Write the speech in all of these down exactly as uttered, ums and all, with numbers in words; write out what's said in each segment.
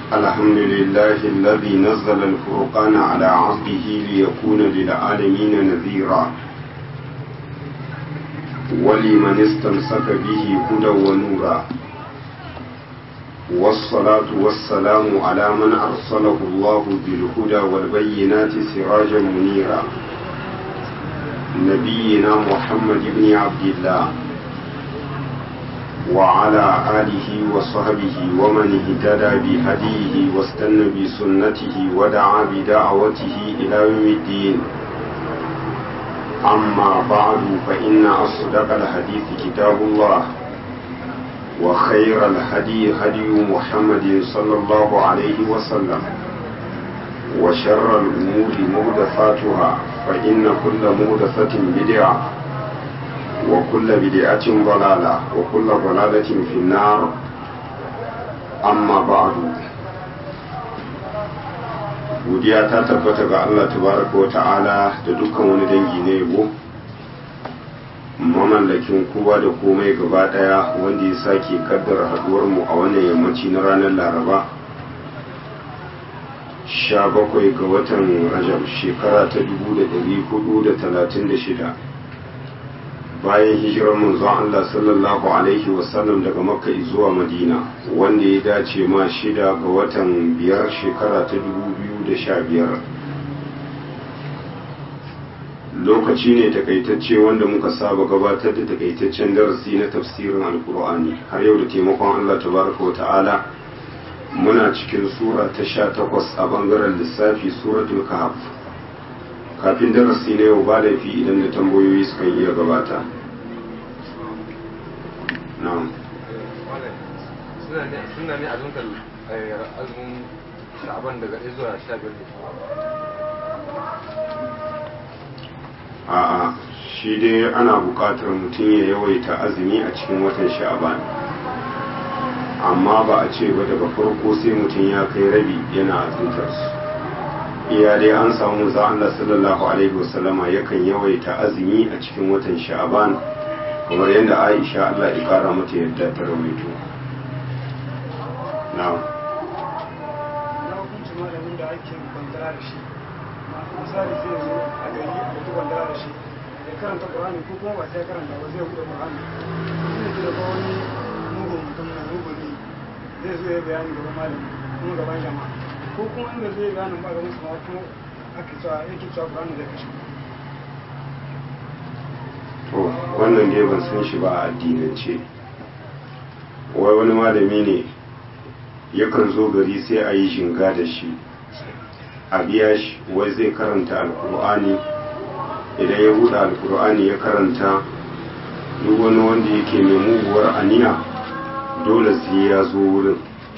الحمد لله الذي نزل الفرقان على عبده ليكون للعالمين نذيرا ولمن استمسك به هدى ونورا والصلاة والسلام على من أرسله الله بالهدى والبينات سراجا منيرا نبينا محمد بن عبد الله وعلى آله وصحبه ومن اهتدى بهديه واستنى بسنته ودعا بدعوته إلى يوم الدين أما بعد فإن أصدق الحديث كتاب الله وخير الهدي هدي محمد صلى الله عليه وسلم وشر الأمور محدثاتها فإن كل محدثة بدعة وكل بدعة ضلالة وكل ضلالة في النار أما بعد godiya ta tabbata ga Allah tabaraka wa ta'ala da dukkan wani dangi na yabo mamallakin kowa da komai gaba daya wanda ya sake kaddara haduwar mu a wannan yammaci na ranar Laraba sha bakwai ga watan Rajab shekara ta dubu da ɗari hudu da talatin da shida bayan hijirar manzon Allah sallallahu alaihi wasallam daga Makka zuwa Madina wanda ya dace ma shida ga watan biyar shekara ta dubu biyu da sha biyar lokaci ne takaitacce wanda muka saba gabatar da takaitaccen darasi na tafsirin alkur'ani har yau da taimakon Allah tabaraka wa ta'ala muna cikin sura ta sha takwas a bangaren lissafi suratul kahf kafin darasi na yau ba laifi idan da tambayoyi suka iya gabata na'am suna ne azumtar azumin sha'aban daga ɗaya zuwa sha biyar a'a shi dai ana buƙatar mutum ya yawaita azumi a cikin watan sha'aban amma ba a ce ba daga farko sai mutum ya kai rabi yana azumtar su iya dai an samu za Allah sallallahu alaihi wasallama yakan yawaita azumi a cikin watan sha'aban kamar yadda Aisha Allah ya kara mata yadda ta rawaito na'am na hukunci malamin da ake kwantara da shi misali zai zo a gari a mutu kwantara da shi ya karanta Qur'ani ko kuma ba sai karanta ba zai buɗe Qur'ani zai ji daga wani mugun mutum na mugun ne zai zo ya bayani gaban malami kuma gaban jama'a ko kuma inda zai gane ba ga musu kuma ake cewa yake cewa Qur'ani zai kashe to wannan dai ban san shi ba a addinance wai wani malami ne yakan zo gari sai a yi shinga da shi a biya shi wai zai karanta alkur'ani idan ya buɗe alkur'ani ya karanta duk wani wanda yake mai muguwar aniya dole sai ya zo wurin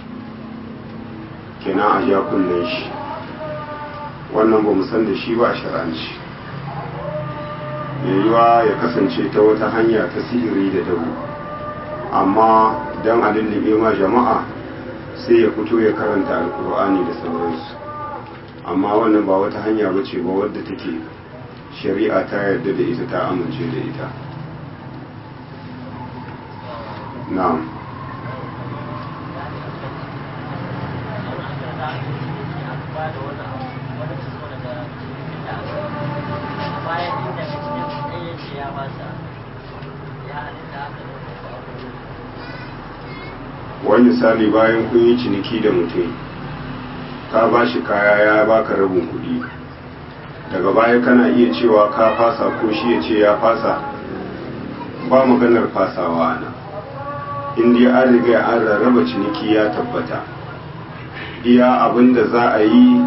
kenan a ja kunnen shi wannan ba mu san da shi ba a shar'anci yiwuwa ya kasance ta wata hanya ta sihiri da dabu amma don a lullube ma jama'a sai ya fito ya karanta alkur'ani da sauransu amma wannan ba wata hanya ba ce ba wadda take shari'a ta yarda da ita ta amince da ita na'am wani misali bayan kun yi ciniki da mutum ka ba shi kaya ya baka rabin kuɗi daga baya kana iya cewa ka fasa ko shi ya ce ya fasa ba maganar fasawa ana inda an riga an rarraba ciniki ya tabbata iya abinda za a yi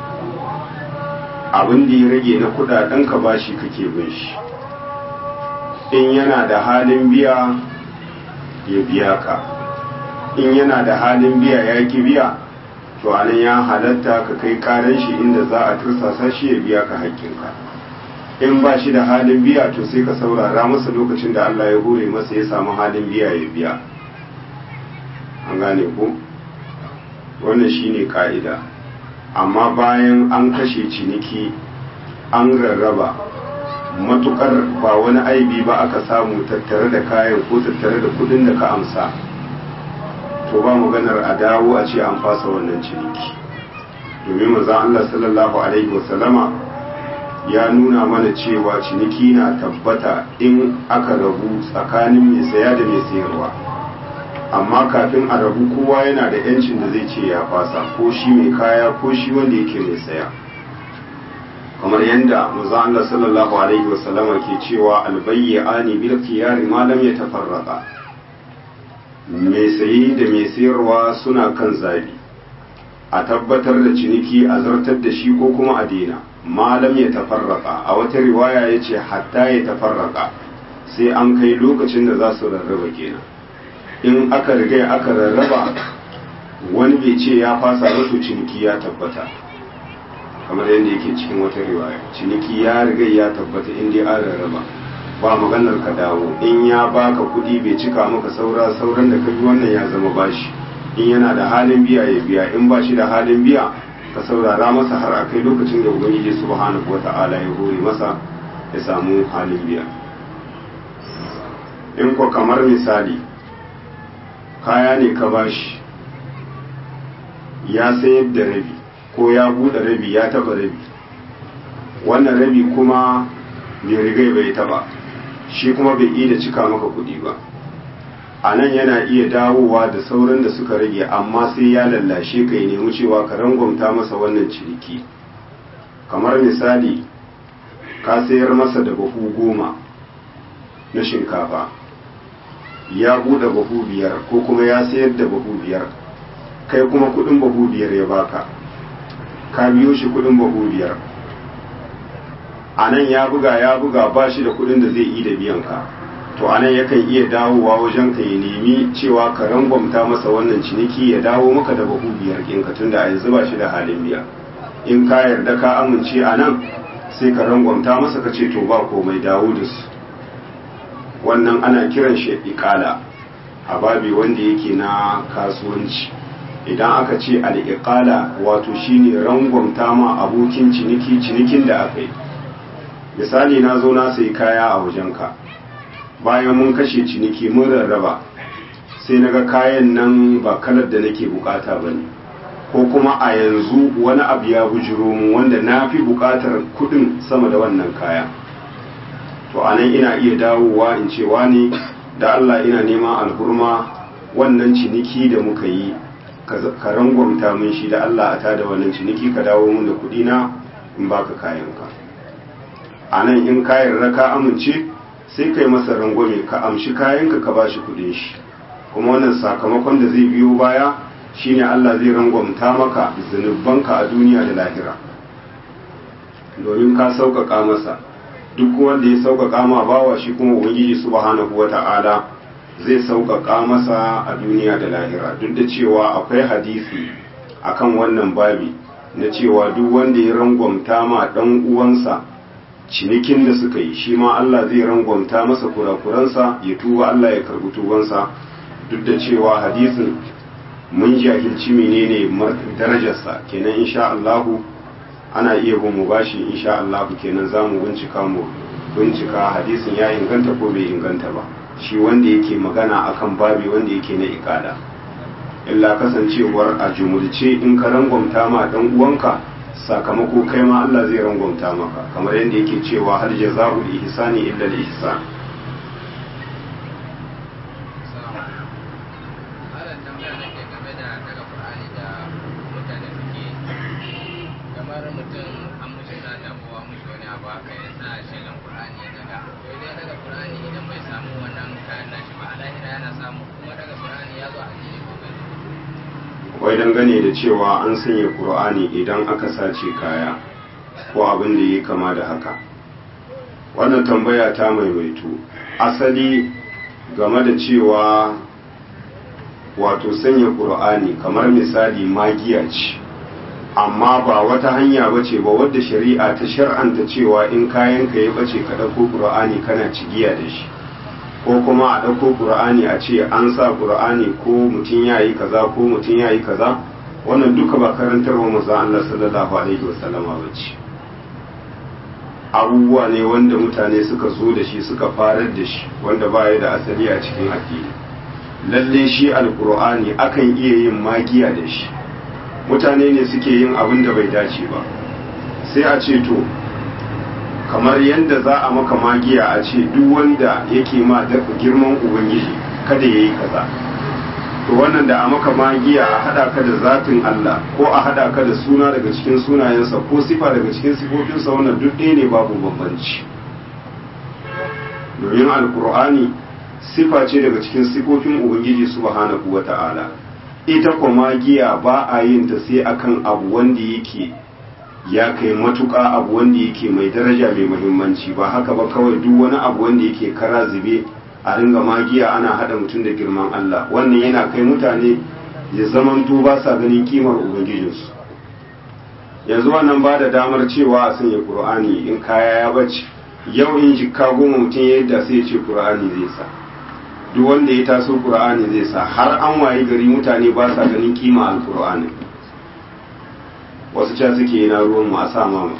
abinda ya rage na kudaden ka bashi kake bin shi in yana da halin biya ya biya ka in yana da halin biya ya ki biya to anan ya halatta ka kai karan shi inda za a tursasa shi ya biya ka haƙƙinka in ba shi da halin biya to sai ka saurara masa lokacin da Allah ya hore masa ya samu halin biya ya biya an gane ku wannan shine ka'ida amma bayan an kashe ciniki an rarraba matukar ba wani aibi ba aka samu tattare da kayan ko tattare da kudin da ka amsa to ba maganar a dawo a ce an fasa wannan ciniki, domin manzon Allah sallallahu alaihi wasallama ya nuna mana cewa ciniki na tabbata in aka rabu tsakanin mai saya da mai sayarwa, amma kafin a rabu kowa yana da yancin da zai ce ya fasa, ko shi mai kaya ko shi wanda yake mai saya, kamar yadda manzon Allah sallallahu alaihi wasallama ke cewa albayyani bil khiyari ma lam yatafarraqa, mai sayi da mai sayarwa suna kan zabi, a tabbatar da ciniki a zartar da shi ko kuma a daina, malam ya tafarraka. A wata riwaya ya ce hatta ya tafarraka, sai an kai lokacin da za su rarraba kenan. In aka riga aka rarraba wani bai ce ya fasa wato ciniki ya tabbata, kamar yadda yake cikin wata riwaya, ciniki ya riga ya tabbata in dai an rarraba, ba maganar ka dawo. In ya baka kuɗi bai cika maka saura sauran da ka bi, wannan ya zama bashi. In yana da halin biya ya biya, in ba shi da halin biya ka saurara masa har a kai lokacin da ubangiji subhanahu wata'ala ya hore masa ya samu halin biya. In ko kamar misali kaya ne ka bashi ya sayar da rabi ko ya buɗe rabi ya taba rabi, wannan rabi kuma bai rigai bai taba, shi kuma bai iya cika maka kuɗi ba, a nan yana iya dawowa da sauran da suka rage, amma sai ya lallashe ka ya nemi cewa ka rangwamta masa wannan ciniki. Kamar misali ka sayar masa da bahu goma na shinkafa, ya buɗe bahu biyar ko kuma ya sayar da bahu biyar, kai kuma kudin bahu biyar ya baka, ka biyo shi kudin bahu biyar, a nan ya buga ya buga ba shi da kudin da zai yi da biyan ka, to anan yakan iya dawowa wajen ka ya nemi cewa ka rangwamta masa wannan ciniki ya dawo maka da bahu biyar ɗinka, tunda a yanzu ba shi da halin biya. In ka yarda ka amince a nan sai ka rangwamta masa ka ce to ba komai dawo da su. Wannan ana kiran shi iqala a babi wanda yake na kasuwanci. Idan aka ce al-iqala wato shine rangwamta ma abokin ciniki cinikin da aka yi. Misali na zo na sayi kaya a wajenka, bayan mun kashe ciniki mun rarraba, sai naga kayan nan ba kalar da nake bukata bane, ko kuma a yanzu wani abu ya bujiro mu wanda na fi bukatar kudin sama da wannan kaya, to anan ina iya dawowa in ce wani da Allah ina neman alhurma wannan ciniki da muka yi ka rangwamta mun shi, da Allah a tada wannan ciniki ka dawo mun da kudi na in baka kayanka. Anan in ka yarda ka amince sai kai masa rangwame ka amshi kayanka ka bashi kudin shi, kuma wannan sakamakon da zai biyo baya shine Allah zai rangwamta maka zunubanka a duniya da lahira, domin ka sauƙaƙa masa. Duk wanda ya sauƙaƙa ma bawa shi kuma ubangiji subhanahu wata'ala zai sauƙaƙa masa a duniya da lahira. Duk da cewa akwai hadisi akan wannan babi na cewa duk wanda ya rangwamta ma dan uwansa cinikin da suka yi, shi ma Allah zai rangwamta masa kurakuransa ya tuba, Allah ya karbi tubansa. Duk da cewa hadisin mun jahilci menene darajarsa, kenan insha Allah ana iya bin mu bashi insha Allah, kenan zamu bincika mu bincika hadisin ya inganta ko bai inganta ba, shi wanda yake magana akan babi wanda yake na iqala. Illa kasancewar a jumulce in ka rangwamta ma dan uwanka sakamako kai ma Allah zai rangwamta maka, kamar yadda yake cewa hal jazaa'ul ihsani illa al-ihsan. Wai dangane da cewa an sanya Qur'ani idan aka sace kaya ko abin da ya kama da haka, wannan tambaya ta maimaitu. Asali game da cewa wato sanya Qur'ani kamar misali magiya ce, amma ba wata hanya bace ba wadda shari'a ta shar'anta cewa in kayan ka ya bace ka dauko Qur'ani kana cigiya da shi, ko kuma a ɗauko ƙur'ani a ce an sa ƙur'ani ko mutum ya yi kaza ko mutum ya yi kaza, wannan duka ba karantarwa manzon Allah sallallahu alaihi wasallama ba ce. Abubuwa ne wanda mutane suka zo da shi suka farar da shi, wanda ba ya da asali a cikin addini. lalle shi alkur'ani akan iya yin magiya da shi. Mutane ne suke yin abin da bai dace ba, sai a ce to kamar yadda za a maka magiya a ce duk wanda yake ma da girman ubangiji kada ya yi kaza, to wannan da a maka magiya a hada ka da zatin Allah ko a hada ka da suna daga cikin sunayensa ko sifa daga cikin sifofinsa, wannan duk ɗaya ne, babu bambanci. Domin alkur'ani sifa ce daga cikin sifofin ubangiji subhanahu wata'ala. Ita kuma magiya ba a yin ta sai akan abu wanda yake ya kai matuƙa, abu wanda yake mai daraja mai muhimmanci, ba haka ba kawai duk wani abu wanda yake kara zube a ringa magiya ana hada mutum da girman Allah. Wannan yana kai mutane ya zamanto ba sa ganin kimar ubangijinsu. Yanzu wannan ba da damar cewa a sanya Qur'ani in kaya ya bace, yau in jikka goma mutum ya yadda sai ya ce Qur'ani zai sa, duk wanda ya taso Qur'ani zai sa, har an wayi gari mutane ba sa ganin kima al-Qur'ani. Wasu ca suke yana ruwan mu a sa mama.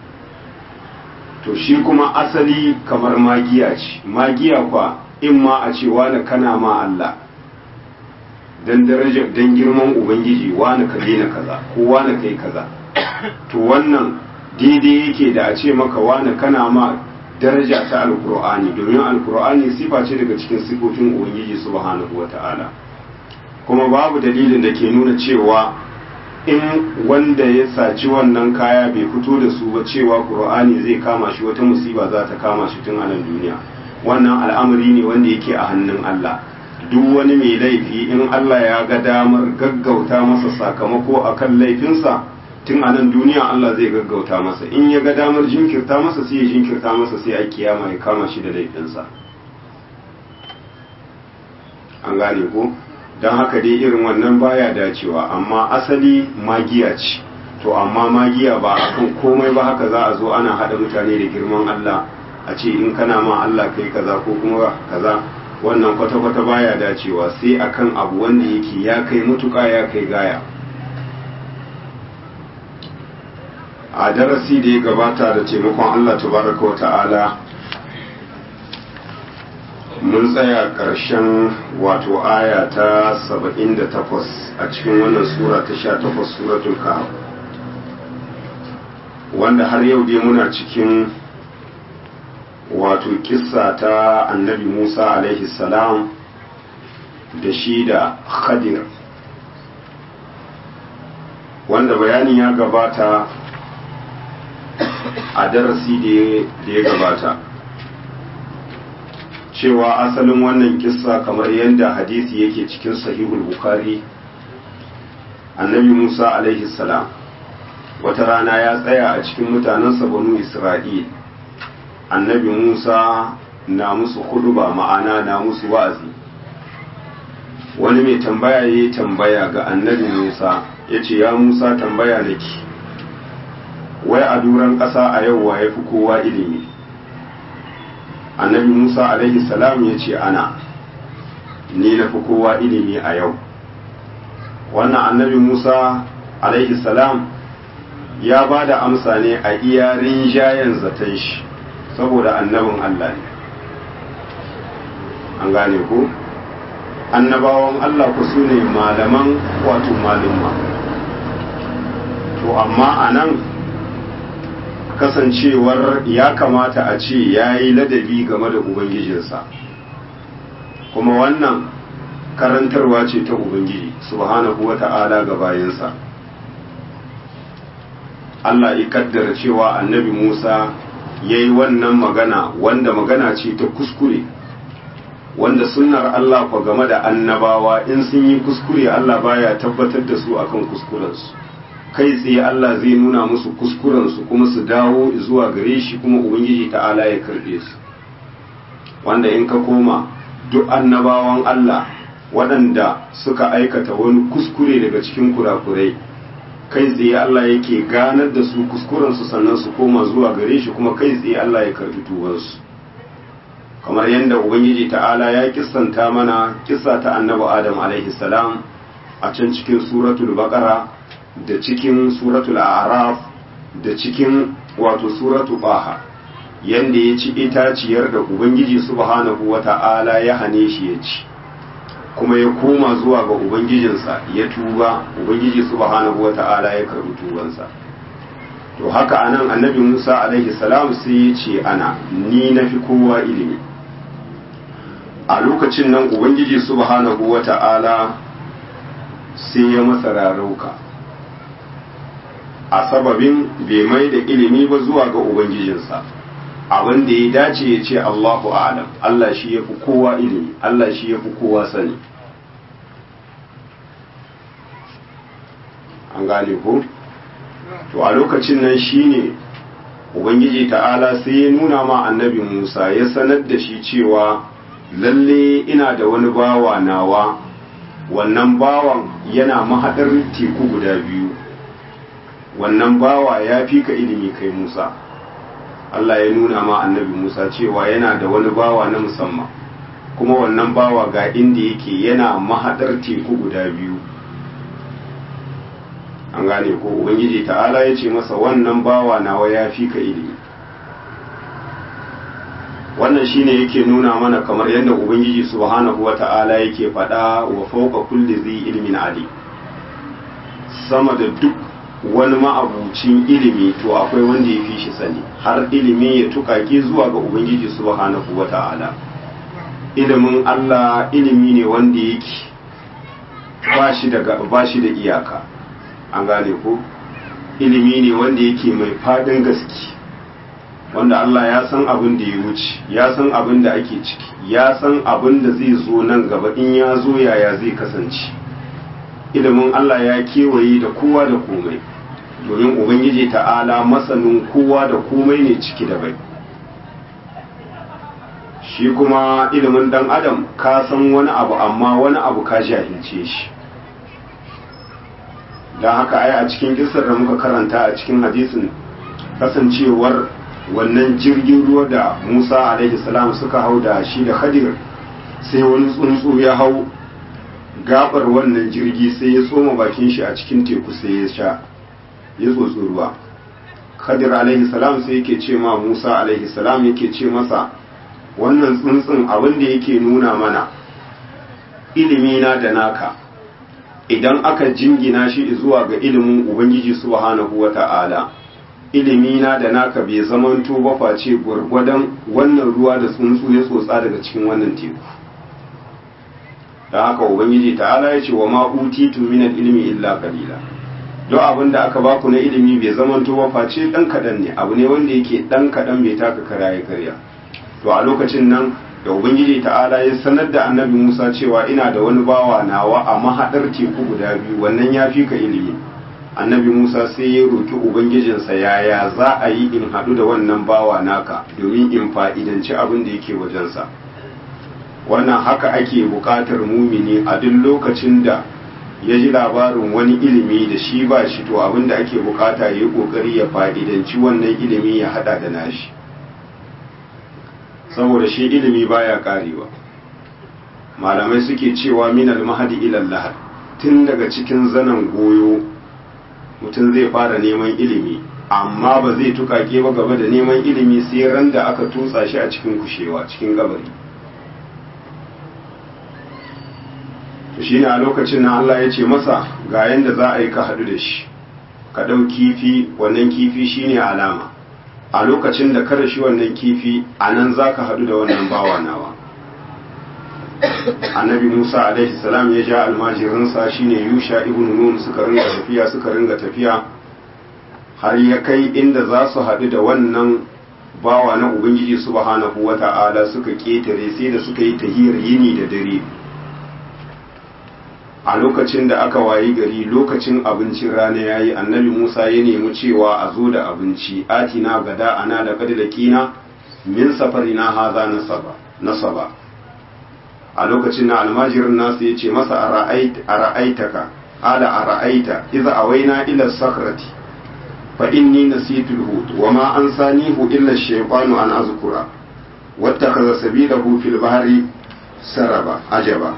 To shi kuma asali kamar magiya ce, magiya kwa in ma a ce wani kana ma Allah dan daraja dan girman ubangiji, wani ka daina kaza ko wani kai kaza, to wannan daidai yake da a ce maka wani kana ma daraja ta alkur'ani, domin alkur'ani sifa ce daga cikin sifofin ubangiji subhanahu wata'ala. Kuma babu dalilin da ke nuna cewa in wanda ya saci wannan kaya bai fito da su ba cewa qur'ani zai kama shi, wata musiba za ta kama shi tun a nan duniya. Wannan al'amari ne wanda yake a hannun Allah. Duk wani mai laifi in Allah ya ga damar gaggauta masa sakamako akan laifinsa tun a nan duniya, Allah zai gaggauta masa. In ya ga damar jinkirta masa sai ya jinkirta masa, sai a kiyama ya kama shi da laifinsa. An gane ko? Don haka dai irin wannan baya dacewa, amma asali magiya ce. To amma magiya ba akan komai ba haka za a zo ana haɗa mutane da girman Allah a ce in kana ma Allah kai kaza ko kuma kaza, wannan kwata-kwata baya dacewa, sai akan abu wanda yake ya kai mutuƙa ya kai gaya. A darasi da ya gabata da taimakon Allah tabaraka wa ta'ala mun tsaya ƙarshen wato aya ta saba'in da takwas a cikin wannan sura ta sha takwas, suratul kahf, wanda har yau dai muna cikin wato kissa ta annabi Musa alaihi salam da shi da Khadir, wanda bayani ya gabata a darasi da ya gabata cewa asalin wannan kissa kamar yadda hadisi yake cikin sahihul bukhari, annabi Musa alaihi salam wata rana ya tsaya a cikin mutanensa banu Isra'il. Annabi Musa na musu huduba, ma'ana na musu wa'azi. Wani mai tambaya ya yi tambaya ga annabi Musa, ya ce, ya Musa, tambaya nake, wai a duran ƙasa a yau wa ya fi kowa ilimi? Annabi Musa alaihi salam ya ce, ana, ni na fi kowa ilimi a yau. Wannan annabi Musa alaihi salam ya ba da amsa ne a iya rinjayen zaton shi, saboda annabin Allah ne. An gane ko? Annabawan Allah ku su ne malaman wato malumma. To amma a nan kasancewar ya kamata a ce ya yi ladabi game da Ubangijinsa, kuma wannan karantarwa ce ta Ubangiji subhanahu wa ta'ala ga bayansa. Allah ya kaddara cewa annabi Musa ya yi wannan magana, wanda magana ce ta kuskure, wanda sunnar Allah kwa game da annabawa in sun yi kuskure Allah baya tabbatar da su akan kuskurensu, kai tsaye Allah zai nuna musu kuskurensu kuma su dawo zuwa gare shi, kuma Ubangiji ta'ala ya karɓe su. Wanda in ka koma duk annabawan Allah waɗanda suka aikata wani kuskure daga cikin kurakurai, kai tsaye Allah yake ganar da su kuskurensu sannan su koma zuwa gare shi, kuma kai tsaye Allah ya karbi tubansu. Kamar yadda Ubangiji ta'ala ya kissanta mana kissa ta annabi Adam alaihi salam a can cikin suratul Baqara da cikin suratul A'raf da cikin wato suratul Baha, yanda ya ci itaciyar da Ubangiji subhanahu wata'ala ya hane shi ya ci. kuma ya koma zuwa ga ubangijinsa ya tuba, ubangiji subhanahu wata'ala ya karbi tubansa. to haka anan annabi Musa alaihi salam sai ya ce ana ni nafi kowa ilimi. A lokacin nan ubangiji subhanahu wata'ala sai ya masa rarauka a sababin bai mai da ilimi ba zuwa ga ubangijinsa. Abin da ya dace ya ce Allahu a'lam, Allah shi ya fi kowa ilimi, Allah shi ya fi kowa sani. An gane ko? To a lokacin nan shine ubangiji ta'ala sai ya nuna ma annabi Musa, ya sanar da shi cewa lalle ina da wani bawa nawa, wannan bawan yana mahadar teku guda biyu, wannan bawa ya fi ka ilimi kai Musa. Allah ya nuna ma annabi Musa cewa yana da wani bawa na musamman, kuma wannan bawa ga inda yake yana mahadar teku guda biyu. An gane ko ubangiji ta'ala ya ce masa wannan bawa nawa ya fi ka ilimi. Wannan shine yake nuna mana kamar yadda ubangiji subhanahu wata'ala yake faɗa wa fawqa kulli zi ilmin ali, sama da duk wani ma'abucin ilimi to akwai wanda ya fi shi sani, har ilimi ya tukake zuwa ga ubangiji subhanahu wata'ala. Ilimin Allah ilimi ne wanda yake ba shi da ba shi da iyaka. An gane ko ilimi ne wanda yake mai fadin gaske, wanda Allah ya san abin da ya wuce, ya san abin da ake ciki, ya san abin da zai zo nan gaba, in ya zo yaya zai kasance. Ilimin Allah ya kewaye da kowa da komai, domin ubangiji ta'ala masanin kowa da komai ne ciki da bai. Shi kuma ilimin dan adam ka san wani abu amma wani abu ka jahilce shi. Don haka ai a cikin kisar da muka karanta a cikin hadisin kasancewar wannan jirgin ruwa da Musa alaihi salam suka hau da shi da Khadir, sai wani tsuntsu ya hau gabar wannan jirgi sai ya tsoma bakin shi a cikin teku sai ya sha, ya tsotsi ruwa. Khadir alaihi salam sai yake ce ma Musa alaihi salam, yake ce masa wannan tsuntsun abin da yake nuna mana ilimi na da naka idan aka jingina shi zuwa ga ilimin ubangiji subhanahu wata'ala, ilimi na da naka bai zamanto ba face gwargwadon wannan ruwa da tsuntsu ya tsotsa daga cikin wannan teku. Da haka ubangiji ta'ala ya ce wa ma utitu min ilmi illa qalila, duk abin da aka baku na ilimi bai zamanto ba face dan kadan ne, abu ne wanda yake dan kadan bai taka kara ya karya. To a lokacin nan da ubangiji ta'ala ya sanar da annabi Musa cewa ina da wani bawa nawa a mahadar teku guda biyu, wannan ya fi ka ilimi. Annabi Musa sai ya roki ubangijinsa yaya za a yi in haɗu da wannan bawa naka domin in fa'idanci abin da yake wajensa. Wannan haka ake buƙatar mumini a duk lokacin da ya ji labarin wani ilimi da shi ba shi, to abin da ake buƙata ya yi ƙoƙari ya fa'idanci wannan ilimi ya haɗa da nashi. Saboda shi ilimi baya karewa. Malamai suke cewa minal mahadi ilal lahad, tun daga cikin zanen goyo mutum zai fara neman ilimi, amma ba zai tukake ba gaba da neman ilimi sai ran da aka tutsa shi a cikin kushewa, cikin kabari. To shine a lokacin nan Allah ya ce masa ga yanda za a yi ka haɗu da shi, ka ɗau kifi, wannan kifi shine alama. A lokacin da ka rashi wannan kifi a nan za ka haɗu da wannan bawa nawa. Annabi Musa alaihi salam ya ja almajirinsa shine Yusha ibn Nun, suka ringa tafiya suka ringa tafiya har ya kai inda za su haɗu da wannan bawa na Ubangiji subhanahu wata'ala, suka ƙetare sai da suka yi tahiyar yini da dare. A lokacin da aka wayi gari lokacin abincin rana yayi, annabi Musa ya nemi cewa a zo da abinci, atina gada ana da kadilakina min safarina haza nasaba nasaba. A lokacin na almajirin nasu ya ce masa a ra'aitaka ala a ra'aita iza awaina ila sakrati fa inni nasitul hut wa ma ansanihu illa shaytanu an azkura wattakhadha sabilahu fil bahri saraba ajaba.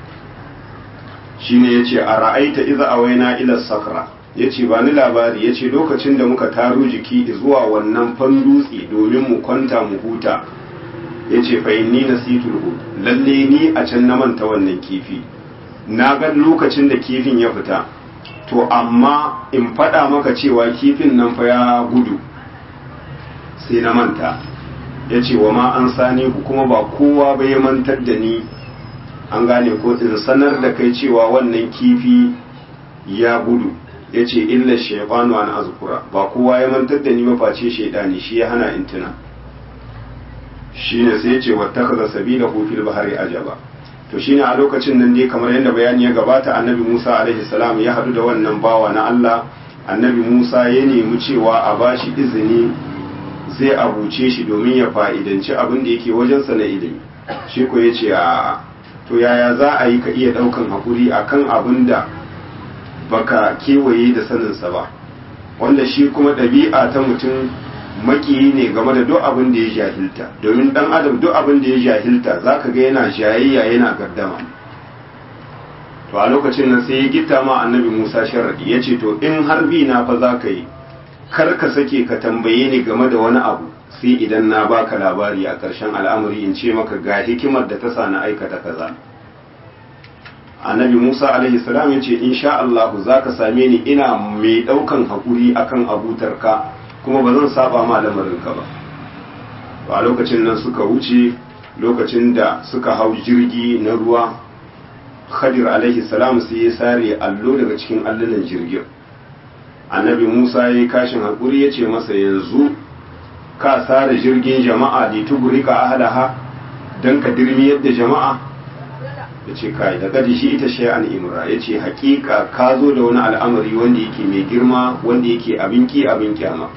Shine yace a ra'aita iza awaina ila sakra, yace ba ni labari, yace lokacin da muka taro jiki zuwa wannan fan dutse domin mu kwanta mu huta, ya ce fa inni nasitul hut lalle ni a can na manta wannan kifi na ga lokacin da kifin ya fita to amma in faɗa maka cewa kifin nan fa ya gudu sai na manta ya ce wa ma an sani ku kuma ba kowa ba ya mantar da ni an gane ko in sanar da kai cewa wannan kifi ya gudu ya ce illa shaifanu an azkura ba kowa ya mantar da ni maface shaidani shi ya hana in tuna shi ne sai ya ce wata kaza sabila fil bahari ajaba to shine a lokacin nan dai kamar yadda bayani ya gabata annabi Musa alaihi salam ya hadu da wannan bawa na Allah annabi Musa ya nemi cewa a bashi izini zai abuce shi domin ya fa'idanci abin da yake wajensa na ilimi shi ko ya ce a to yaya za a yi ka iya daukan hakuri akan abin da baka kewaye da saninsa ba wanda shi kuma ɗabi'a ta mutum makiyi ne game da duk abin da ya jahilta domin dan adam duk abin da ya jahilta zaka ga yana jayayya yana gardama to a lokacin nan sai ya gitta ma annabi Musa sharadi yace to in har bi na fa zaka yi kar ka sake ka tambaye ni game da wani abu sai idan na baka labari a ƙarshen al'amari in ce maka ga hikimar da ta sa na aikata kaza annabi Musa alaihi salam yace insha Allah zaka same ni ina mai daukan hakuri akan abutarka kuma ba zan saba ma lamarinka ba a lokacin nan suka wuce lokacin da suka hau jirgi na ruwa Khadir alaihi salam sai ya sare allo daga cikin allunan jirgin annabi Musa ya yi kashin hakuri ya ce masa yanzu ka sare jirgin jama'a da tugurika ahalaha don ka dirmi yadda jama'a ya ce kai da gadi shi ita shay'an imra ya ce hakika ka zo da wani al'amari wanda yake mai girma wanda yake abin ki abin kyama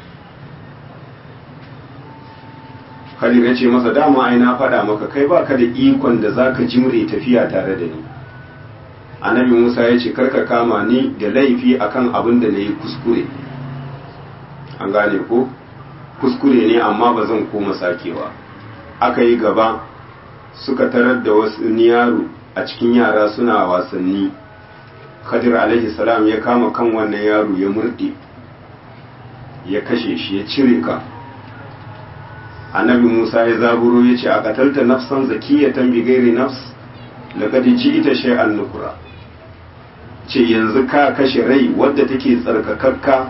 Khalil ya ce masa dama ai na faɗa maka kai baka da ikon da zaka jimre tafiya tare da ni annabi Musa ya ce karka kama ni da laifi akan abin da nayi kuskure an gane ko kuskure ne amma ba zan koma sakewa aka yi gaba suka tarar da wasu yaro a cikin yara suna wasanni Khadir alaihi salam ya kama kan wannan yaro ya murde ya kashe shi ya cire ka annabi Musa ya zaburo ya ce a katalta nafsan zakiyatan bi gairi nafs laqad ji'ita shay'an nukura ce yanzu ka kashe rai wadda take tsarkakakka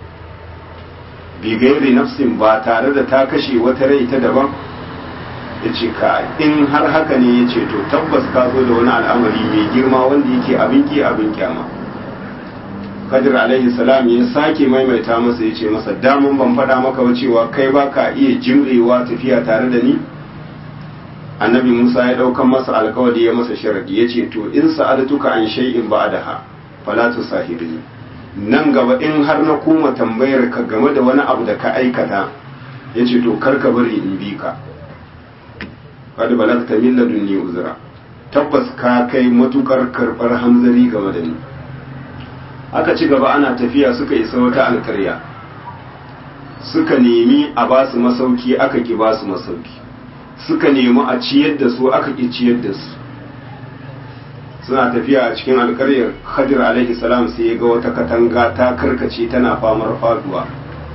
bi gairi nafsin ba tare da ta kashe wata rai ta daban yace ka in har haka ne yace to tabbas ka zo da wani al'amari mai girma wanda yake abin ki abin kyama Kadir alaihi salam ya sake maimaita masa ya ce masa damun ban faɗa maka ba cewa kai ba ka iya jimrewa tafiya tare da ni annabi Musa ya ɗaukan masa alkawari ya masa sharadi ya ce to in sa'adatuka an shay'in ba'daha fala tusahibni nan gaba in har na koma tambayar ka game da wani abu da ka aikata ya ce to kar ka bari in bi ka qad balagta min ladunni uzra tabbas ka kai matukar karɓar hanzari game da ni aka ci gaba ana tafiya suka isa wata alkarya suka nemi a ba su masauki aka ki ba su masauki suka nemi a ciyar da su aka ki ciyar da su suna tafiya a cikin alkaryar Khadir alaihi salam sai ya ga wata katanga ta karkace tana famar faduwa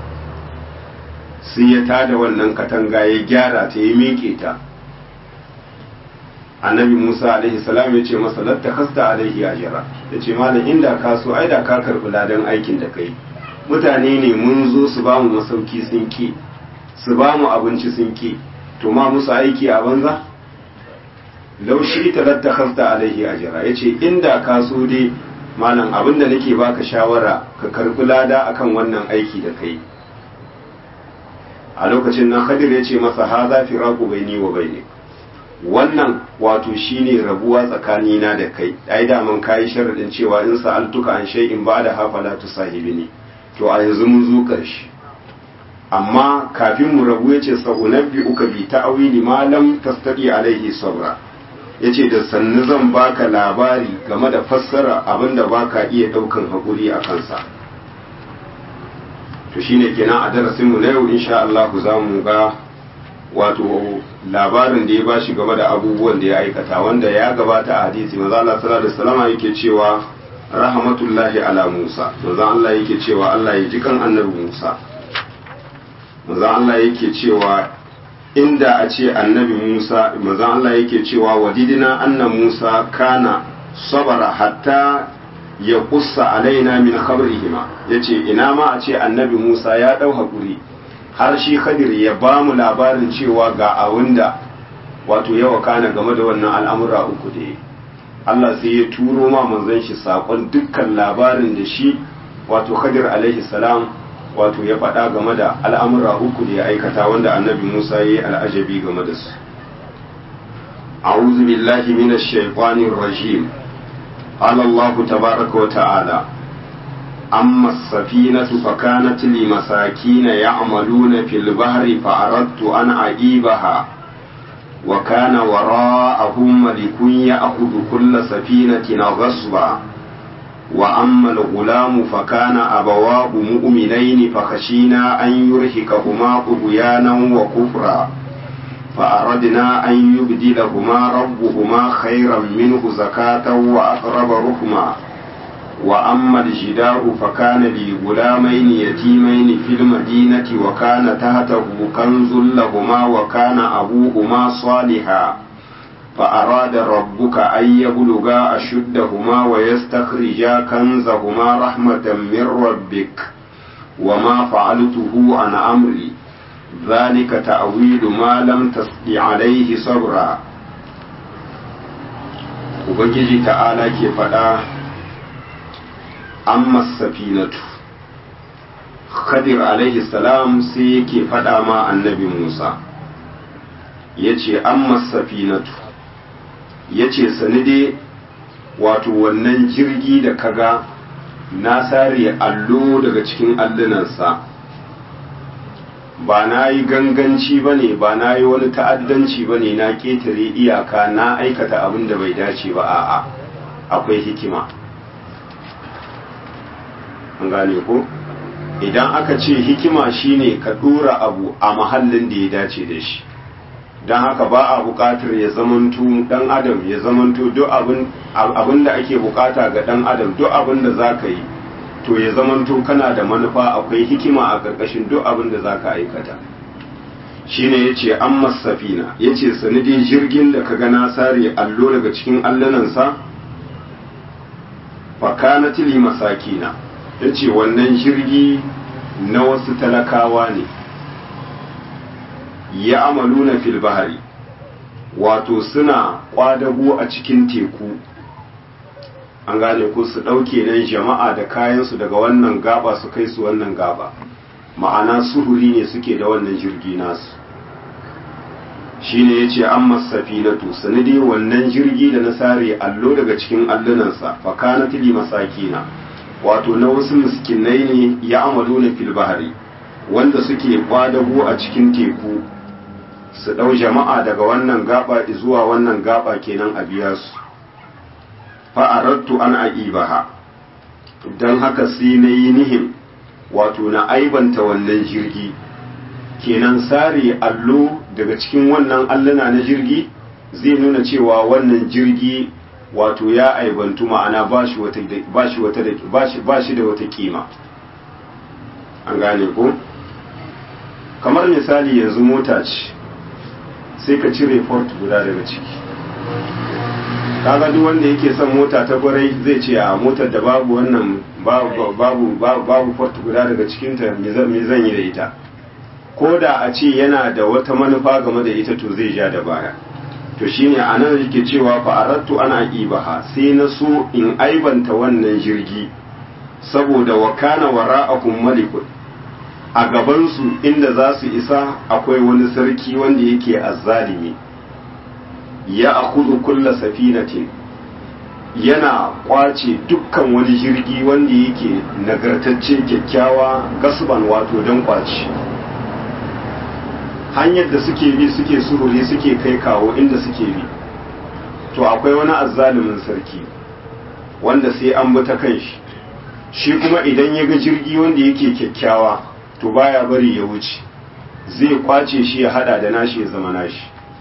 sai ya tada wannan katanga ya gyara ta ya miƙe ta annabi Musa alaihi salam ya ce masa latta kasta alaihi ajira ya ce malam inda ka so ai da ka karbi ladan aikin da kai mutane ne mun zo su ba mu masauki sun ki su ba mu abinci sun ki to ma musu aiki a banza laushi ta latta kasta alaihi ajira ya ce inda ka so dai malam abinda nake baka shawara ka karbi lada akan wannan aiki da kai a lokacin nan Khadir ya ce masa haza firaqu baini wa bainik wannan wato shine rabuwa tsakanina da kai ai da mun kai sharadin cewa in sa'altuka an shay'in ba'da hafala tusahibini to a yanzu mun zo karshe amma kafin mu rabu yace sa'unabbi uka bi ta'wili ma lam tastati alaihi sabra yace da sannu zan baka labari game da fassara abinda baka iya daukan hakuri a kansa to shine kenan a darasin mu na yau insha Allah za mu ga wato labarin da ya bashi game da abubuwan da ya aikata wanda ya gabata a hadisi manzo Allah sallallahu alaihi wasallam yake cewa rahmatullahi ala Musa manzo Allah yake cewa Allah ya ji kan annabi Musa manzo Allah yake cewa inda a ce annabi Musa manzon Allah yake cewa wadidina anna Musa kana sabara hatta ya kussa alaina min khabrihima yace ina ma a ce annabi Musa ya dau hakuri har shi Khadir ya ba mu labarin cewa ga awinda wato yawa kana game da wannan al'amura uku da Allah sai ya turo ma manzon shi sakon dukkan labarin da shi wato Khadir alaihi salam wato ya faɗa game da al'amura uku da ya aikata wanda annabi Musa ya yi al'ajabi game da su a'udhu billahi minash shaitanir rajim قال الله تبارك وتعالى أما السفينة فكانت لمساكين يعملون في البحر فأردت أن أعيبها وكان وراءهم ملك يأخذ كل سفينة غصبا وأما الغلام فكان أبواه مؤمنين فخشينا أن يرهقهما طغيانا وكفرا فأردنا أن يبدلهما ربهما خيرا منه زكاة وأقرب رحما وأما الجدار فكان لغلامين يتيمين في المدينة وكان تحته كنز لهما وكان أبوهما صالحا فأراد ربك أن يبلغا أشدهما ويستخرجا كنزهما رحمة من ربك وما فعلته عن أمري ذلك تأويل ما لم تستطع عليه صبرا ubangiji ta'ala ke faɗa amma safinatu Khadir alaihi salam sai yake faɗa ma annabi Musa yace amma safinatu yace sanide wato wannan jirgi da kaga na sare allo daga cikin allunansa ba na yi ganganci ba ne ba na yi wani ta'addanci ba ne na ƙetare iyaka na aikata abin da bai dace ba a'a akwai hikima an gane ko idan aka ce hikima shine ka ɗora abu a mahallin da ya dace da shi don haka ba a buƙatar ya zamanto ɗan adam ya zamanto duk abin da ake buƙata ga ɗan adam duk abin da za ka yi to ya zamanto kana da manufa akwai hikima a ƙarƙashin duk abin da za ka aikata shine ya ce an masafina ya ce sanidin jirgin da ka gana sare allo daga cikin allonansa fakanatili masakina ya ce wannan jirgi na wasu talakawa ne ya amalu na filbahari wato suna kwadago a cikin teku an gane ko su ɗauke nan jama'a da kayansu daga wannan gaba su kai su wannan gaba ma'ana suhuri ne suke da wannan jirgi nasu shine yace an masafinatu sanadi wannan jirgi da na sare allo daga cikin allunansa fa kanat li masakina wato na wasu miskinai ne ya amaluna fil bahari wanda suke kwadago a cikin teku su ɗau jama'a daga wannan gaba zuwa wannan gaba kenan a biya su fa'arattu an aibaha don haka sai na yi nihin wato na aibanta wannan jirgi kenan sare allo daga cikin wannan alluna na jirgi zai nuna cewa wannan jirgi wato ya aibantu ma'ana ba shi da wata kima an gane ko kamar misali yanzu mota ce sai ka cire port guda daga ciki kaga duk wanda yake son mota ta kwarai zai ce a motar da babu wannan babu babu babu port guda daga cikin ta me zan yi da ita ko da a ce yana da wata manufa game da ita to zai ja da baya to shine anan yake cewa fa arattu ana ibaha sai na so in aibanta wannan jirgi saboda wa kana wara'akum malikun a gaban su inda za su isa akwai wani sarki wanda yake azzalimi ya akudu kulla safinatin yana kwace dukkan wani jirgi wanda yake nagartacce kyakkyawa gasban wato don kwace hanyar da suke bi suke suhuri suke kai kawo inda suke bi to akwai wani azzalumin sarki wanda sai an bi ta kan shi shi kuma idan ya ga jirgi wanda yake kyakkyawa to baya bari ya wuce zai kwace shi ya hada da nashi ya zama nashi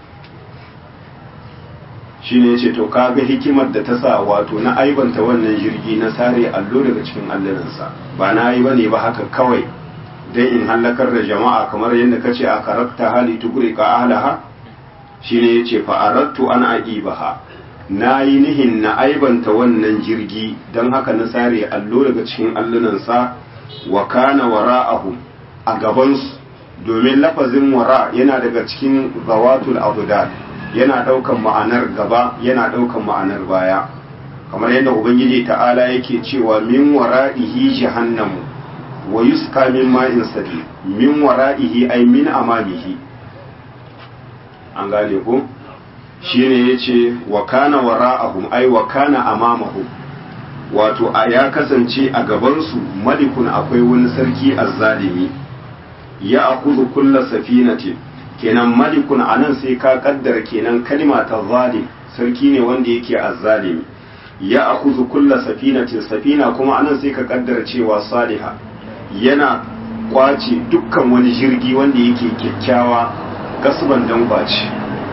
shine yace to kaga hikimar da ta sa wato na aibanta wannan jirgi na sare allo daga cikin allanansa ba na yi bane ba haka kawai dan in hallakar da jama'a kamar yadda kace a karakta hali tugrika ahlaha shine yace fa aradtu an aibaha nayi nihin na aibanta wannan jirgi dan haka na sare allo daga cikin allunan sa wa kana wara'ahum a gaban su domin lafazin wara yana daga cikin zawatul abdad yana daukan ma'anar gaba yana daukan ma'anar baya kamar yadda ubangiji ta'ala yake cewa min wara'ihi jahannamu wa yusqa min ma'in sadid min wara'ihi ay min amamihi an gane ko shine yace wa kana wara'ahum ay wa kana amamahum wato a ya kasance a gaban su malikun akwai wani sarki azzalimi ya akuzu kullu safinati kenan malikun anan sai ka kaddara kenan kalma ta zalim sarki ne wanda yake azzalimi ya akuzu kullu safinatin safina kuma anan sai ka kaddara cewa salihah yana kwace dukkan wani jirgi wanda yake kyakkyawa kasban dan kwace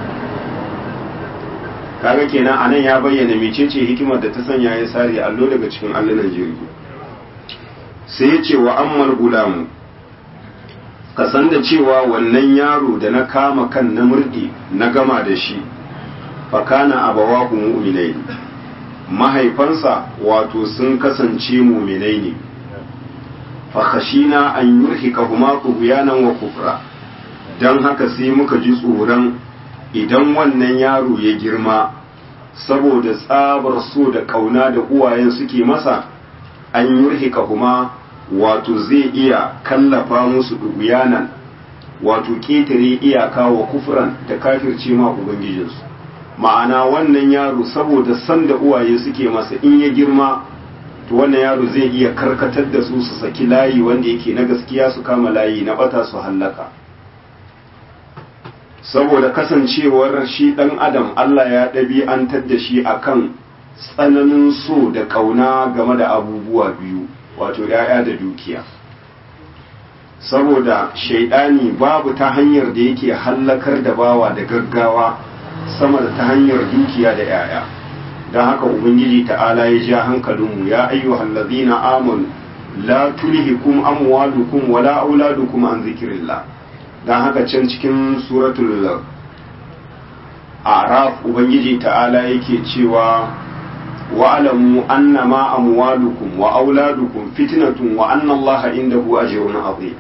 kaga kenan anan ya bayyana mecece hikimar da ta sanya ya sare allo daga cikin allunan jirgi sai ya ce wa ammal gulamu ka san da cewa wannan yaro da na kama kan na murdi na gama da shi fa kana abawahu mu'minai mahaifansa wato sun kasance mu'minai ne fakashina an yurhikahuma tughyanan wa kufra dan haka sai muka ji tsoron idan wannan yaro ya girma saboda tsabar so da kauna da uwayen suke masa an yurhikahuma wato zai iya kallafa musu tughyanan wato ketare iyaka wa kufran da kafirce ma ubangijinsu ma'ana wannan yaro saboda san da uwaye suke masa in ya girma to wannan yaro zai iya karkatar da su su saki layi wanda yake na gaskiya su kama layi na bata su hallaka saboda kasancewar shi dan adam Allah ya ɗabi'antar da shi akan tsananin so da kauna game da abubuwa biyu wato ya'ya da dukiya saboda shaidani babu ta hanyar da yake hallakar da bawa da gaggawa sama da ta hanyar dukiya da ya'ya don haka ubangiji ta'ala ya ja hankalinmu ya ayyuhal ladina amanu la tulhikum amwalukum wala auladukum an zikrillah don haka can cikin suratul a'raf ubangiji ta'ala yake cewa wa'alamu annama amwalukum wa auladukum fitnatun wa anna allaha indahu ajrun azim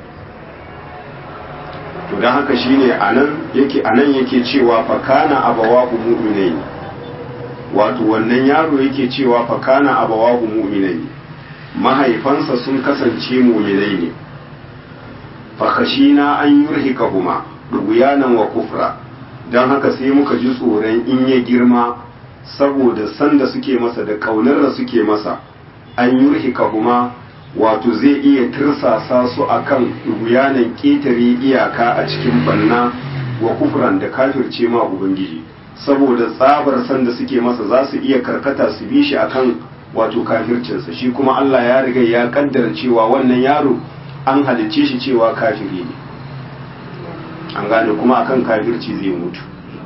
to don haka shine anan yake anan yake cewa fa kana abawahu mu'minaini wato wannan yaro yake cewa fa kana abawahu mu'minaini mahaifansa sun kasance mu'minai ne fa khashina an yurhikahuma dughyanan wa kufra dan haka sai muka ji tsoron in ya girma saboda sanda suke masa da kaunar da suke masa an yurhikahuma wato zai iya tirsasa su akan dughyanan ketare iyaka a cikin banna wa kufran da kafirce ma ubangiji saboda tsabar san da suke masa za su iya karkata su bi shi akan wato kafircinsa shi kuma Allah ya riga ya kaddara cewa wannan yaro an halicce shi cewa kafiri ne an gane kuma akan kafirci zai mutu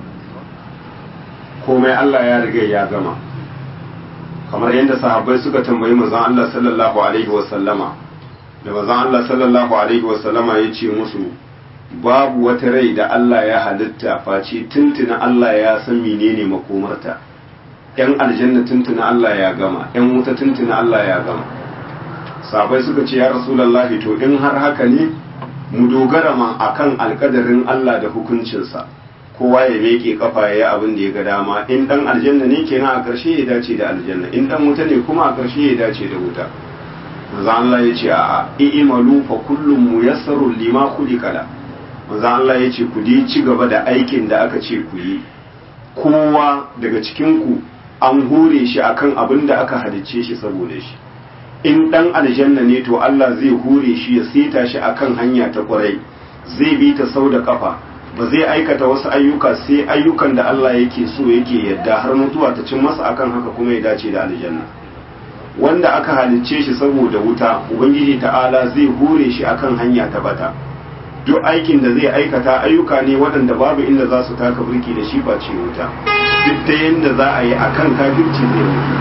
komai Allah ya riga ya gama kamar yadda sahabbai suka tambayi manzon Allah sallallahu alaihi wasallama da manzon Allah sallallahu alaihi wasallama ya ce musu babu wata rai da Allah ya halitta face tuntuna Allah ya san menene makomarta yan aljanna tuntuna Allah ya gama yan wuta tuntuna Allah ya gama sahabbai suka ce ya rasulullahi to in har haka ne mu dogara ma akan alkadarin Allah da hukuncinsa kowa ya meke kafa ya yi abin da ya ga dama in dan aljanna ne kenan a ƙarshe ya dace da aljanna in dan wuta ne kuma a ƙarshe ya dace da wuta manzo Allah ya ce a'a i'malu fa kullum muyassarun lima khuliqa la manzo Allah ya ce ku dai ci gaba da aikin da aka ce ku yi kowa daga cikin ku an hure shi akan abin da aka halicce shi saboda shi in dan aljanna ne to Allah zai hure shi ya seta shi akan hanya ta kwarai zai bi ta sau da kafa ba zai aikata wasu ayyuka sai ayyukan da Allah yake so yake yadda har mutuwa ta cin masa akan haka kuma ya dace da aljanna wanda aka halicce shi saboda wuta ubangiji ta'ala zai hure shi akan hanya ta bata duk aikin da zai aikata ayyuka ne waɗanda babu inda za su taka burki da shi face wuta duk da yadda za a yi akan kafirci zai mutu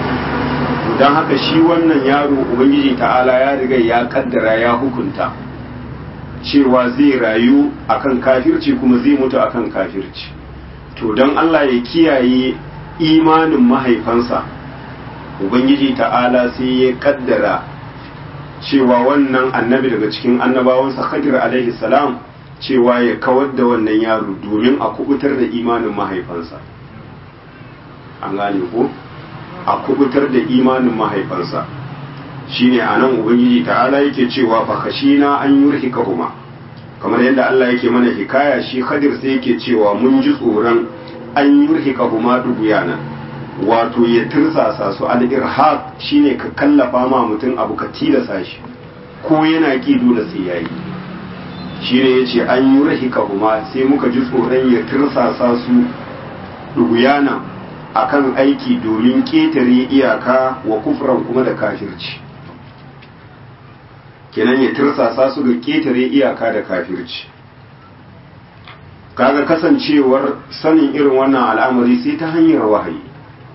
don haka shi wannan yaro ubangiji ta'ala ya riga ya kaddara ya hukunta cewa zai rayu akan kafirci kuma zai mutu akan kafirci. To don Allah ya kiyaye imanin mahaifansa, Ubangiji ta'ala sai ya kaddara cewa wannan annabi daga cikin annabawansa Khadir alaihi salam cewa ya kawar da wannan yaro domin a kubutar da imanin mahaifansa. An gane ko? A kubutar da imanin mahaifansa. Shine anan Ubangiji ta'ala yake cewa fa khashina an yurhikahuma, kamar yadda Allah yake mana hikaya, shi Khadir sai yake cewa mun ji tsoron an yurhikahuma dubuyana, wato ya tirsasa su. al-irhaq shine ka kallafa ma mutum abu ka tilasa shi ko yana ki dole sai yayi. shine yace an yurhikahuma, sai muka ji tsoron ya tirsasa su dubuyana akan aiki domin ketare iyaka wa kufran kuma da kafirci. kenan ya tirsasa su ga ketare iyaka da kafirci. kaga kasancewar sanin irin wannan al'amari sai ta hanyar wahayi.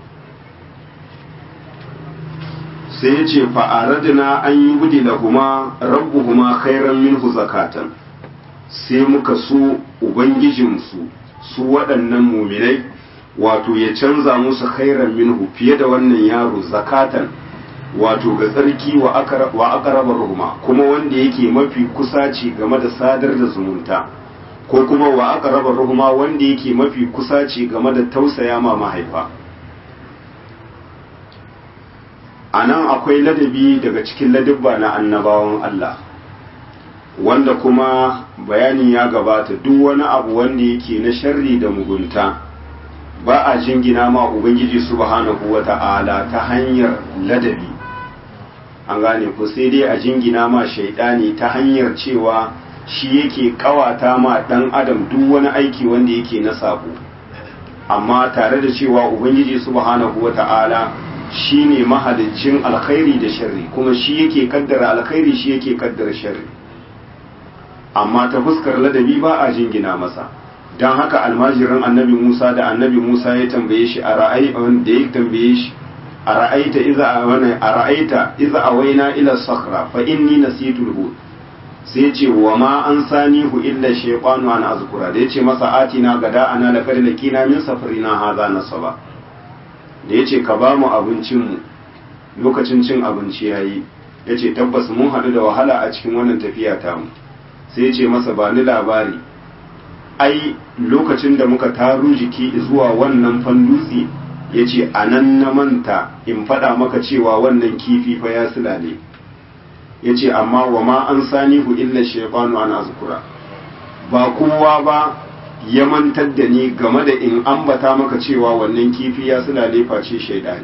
sai ya ce fa'aradina an yi budi da kuma rabbuhuma khairan minhu zakatan, sai muka so ubangijinsu su waɗannan muminai wato ya canza musu khairan minhu fiye da wannan yaro zakatan, wato ga tsarki wa aqrabar ruhuma, kuma wanda yake mafi kusaci game da sadar da zumunta, ko kuma wa aqrabar ruhuma wanda yake mafi kusaci game da tausaya ma mahaifa. anan akwai ladabi daga cikin ladabba na annabawan Allah, wanda kuma bayani ya gabata, duk wani abu wanda yake na sharri da mugunta ba a jingina ma Ubangiji subhanahu wata'ala ta hanyar ladabi. an gane ko sai dai a jingina ma shaidani ta hanyar cewa shi yake kawata ma dan adam duk wani aiki wanda yake na sabo, amma tare da cewa Ubangiji subhanahu wata'ala shine mahaliccin alkhairi da sharri, kuma shi yake kaddara alkhairi, shi yake kaddara sharri, amma ta fuskar ladabi ba a jingina masa. don haka almajirin annabi Musa da annabi Musa ya tambaye shi a ra'ayi da ya tambaye shi a ra'aita iza a wani a ra'aita iza awaina ila sakhra fa inni nasitu al-hud, sai ya ce wa ma an sanihu illa shaytanu an azkura, da yace masa atina gada ana la kad lakina min safarina hadha nasaba, da yace ka ba mu abincin mu lokacin cin abinci yayi, yace tabbas mun hadu da wahala a cikin wannan tafiya ta mu. sai ya ce masa ba ni labari, ai lokacin da muka taru jiki zuwa wannan fandutsi, ya ce a nan na manta in faɗa maka cewa wannan kifi fa ya silale, ya ce amma wa ma an sanihu illa shaytanu an azkura, ba kowa ba ya mantar da ni game da in ambata maka cewa wannan kifi ya silale face shaidani.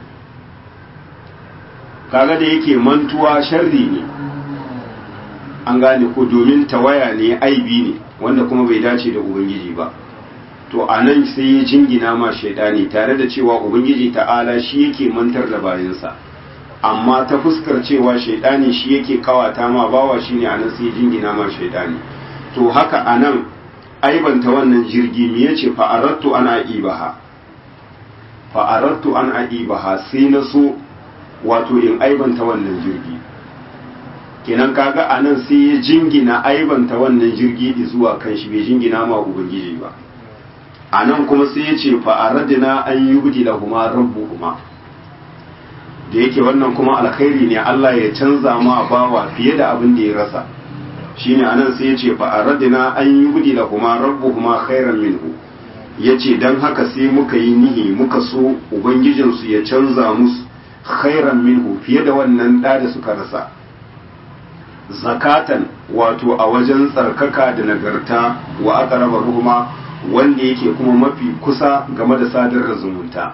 kaga da yake mantuwa sharri ne, an gane ko, domin tawaya ne, aibi ne wanda kuma bai dace da Ubangiji ba. to a nan sai ya jingina ma shaidani, tare da cewa Ubangiji ta'ala shi yake mantar da bayansa, amma ta fuskar cewa shaidani shi yake kawata ma bawa, shi ne a nan sai ya jingina ma shaidani. to haka a nan aibanta wannan jirgi me yace fa'arattu an aibaha, fa'arattu an aibaha, sai na so wato in aibanta wannan jirgi. kenan kaga anan sai ya jingina aibanta wannan jirgi zuwa kan shi, bai jingina ma Ubangiji ba. anan kuma sai ya ce fa aradna an yubdi lahuma rabbuhuma, da yake wannan kuma alkhairi ne Allah ya canza ma bawa fiye da abin da ya rasa. shine anan sai ya ce fa aradna an yubdi lahuma rabbuhuma khairan minhu, yace dan haka sai muka yi nihi muka so ubangijinsu ya canza musu khairan minhu fiye da wannan da da suka rasa, zakatan wato a wajen tsarkaka da nagarta, wa aqraba ruhuma wanda yake kuma mafi kusa game da sadar da zumunta.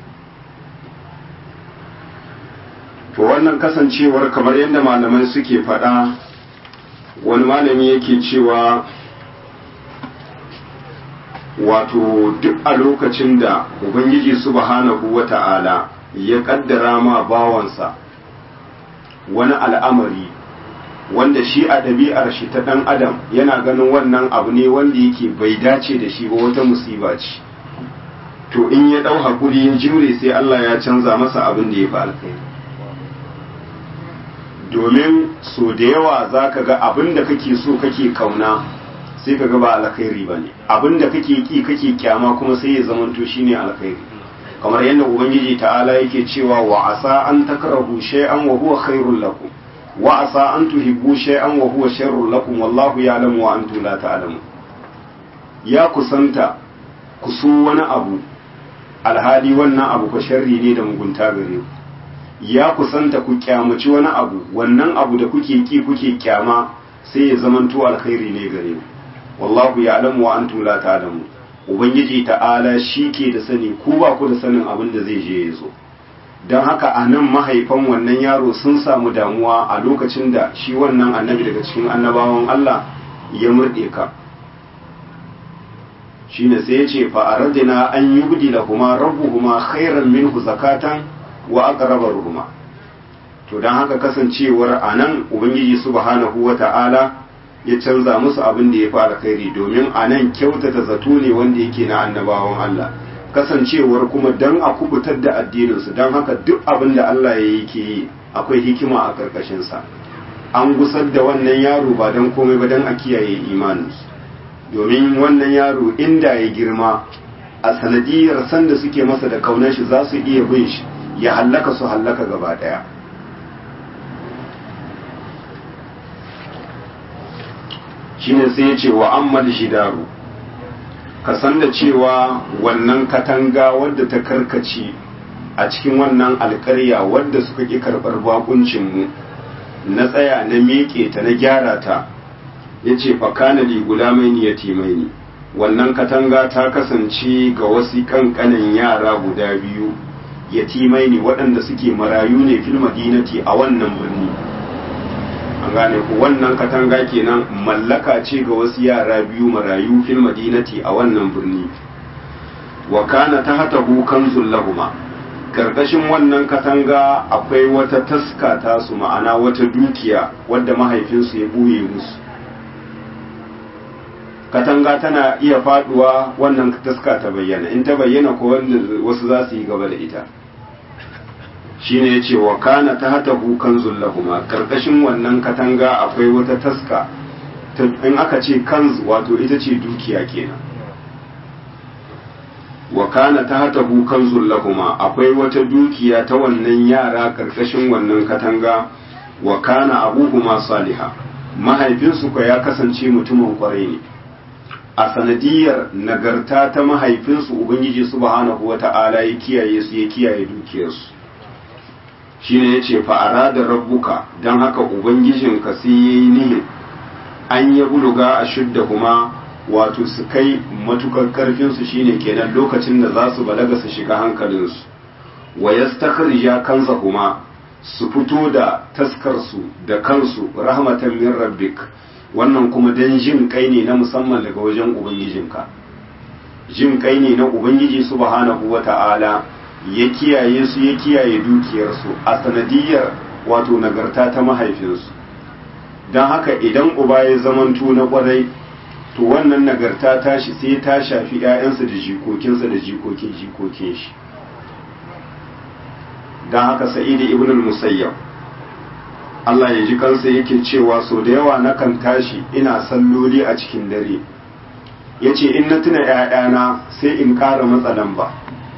to wannan kasancewar kamar yadda malamai suke faɗa, wani malami yake cewa wato duk a lokacin da Ubangiji subhanahu wata'ala ya kaddara ma bawansa wani al'amari wanda shi a ɗabi'ar shi ta ɗan adam yana ganin wannan abu ne wanda yake bai dace da shi ba, wata musiba ce, to in ya ɗau haƙuri ya jure sai Allah ya canza masa abin da ya fi alkhairi. domin so da yawa za ka ga abin da kake so kake kauna sai ka ga ba alkhairi ba ne, abin da kake ki kake kyama kuma sai ya zamanto shi ne alkhairi, kamar yadda ubangiji ta'ala yake cewa wa asa an takrahu shay'an wa huwa khairul lakum wa asa an tuhibbu shay'an wa huwa sharrul lakum wallahu ya'lamu wa antum la ta'lamun. Ya kusanta ku so wani abu alhali wannan abu ko sharri ne da mugunta gare ku, ya kusanta ku kyamaci wani abu wannan abu da kuke ki kuke kyama sai ya zamanto alkhairi ne gare ku, wallahu ya'lamu wa antum la ta'lamun. Ubangiji ta'ala shi ke da sani, ku ba ku da sanin abin da zai je ya zo. Don haka a nan mahaifan wannan yaro sun samu damuwa a lokacin da shi wannan annabi daga cikin annabawan Allah ya murɗe ka. Shi ne sai ya ce fa'aradina an yi gudi da kuma rabuhuma khairan minhu zakatan wa aqraba ruhuma. To don haka kasancewar a nan Ubangiji subhanahu wa ta'ala ya canza musu abin da ya fi alkhairi, domin a nan kyautata zato ne wanda yake na annabawan Allah, kasancewar kuma don a kubutar da addininsu, don haka duk abin da Allah ya yi ke yi akwai hikima a ƙarƙashinsa. An gusar da wannan yaro ba don komai ba don a kiyaye imaninsu, domin wannan yaro inda ya girma a sanadiyar sanda suke masa da kaunar shi za su iya bin shi ya hallaka su hallaka gaba ɗaya. Shine sai ya ce wa ammal shidaru, ka san da cewa wannan katanga wadda ta karkace a cikin wannan alƙarya wadda suka ƙi karɓar bakuncinmu, na tsaya na miƙe ta na gyara ta, ya ce fakana li gulamaini yatimaini, wannan katanga ta kasance ga wasu ƙanƙanin yara guda biyu yatimaini waɗanda suke marayu ne fil madinati a wannan birni. An gane ku, wannan katanga kenan mallaka ce ga wasu yara biyu marayu fil madinati a wannan birni. Wa kana tahtahu kanzul lahuma, karkashin wannan katanga akwai wata taska ta su, ma'ana wata dukiya wadda mahaifinsu ya buye musu. Katanga tana iya faduwa wannan taska ta bayyana, in ta bayyana ko wanda wasu za su yi gaba da ita. Shine yace wa kana tahtahu kanzul lahuma, karkashin wannan katanga akwai wata taska, in aka ce kanz wato ita ce dukiya kenan. Wa kana tahtahu kanzul lahuma, akwai wata dukiya ta wannan yara karkashin wannan katanga. Wa kana abuhuma saliha, mahaifinsu ko ya kasance mutumin kwarai ne. A sanadiyar nagarta ta mahaifinsu Ubangiji subhanahu wata'ala ya kiyaye su, ya kiyaye dukiyarsu. Shine yace fa arada rabbuka, dan haka ubangijinka sai yayi nihin an ya buluga a shudda kuma wato su kai matukar karfinsu, shine kenan lokacin da za su balaga su shiga hankalinsu. Wa yastakhrija kansa kuma su fito da taskarsu da kansu rahmatan min rabbik, wannan kuma dan jin kai ne na musamman daga wajen ubangijinka. Jin kai ne na ubangiji subhanahu wata'ala ya kiyaye su, ya kiyaye dukiyarsu a sanadiyar wato nagarta ta mahaifinsu. Don haka idan uba ya zamanto na kwarai, to wannan nagarta tashi sai ta shafi 'ya'yansa da jikokinsa da jikokin jikokin shi. Don haka Sa'id ibn al-Musayyab, Allah ya ji kansa, yake cewa so da yawa nakan tashi ina salloli a cikin dare, yace in na tuna 'ya'yana sai in ƙara matsalan ba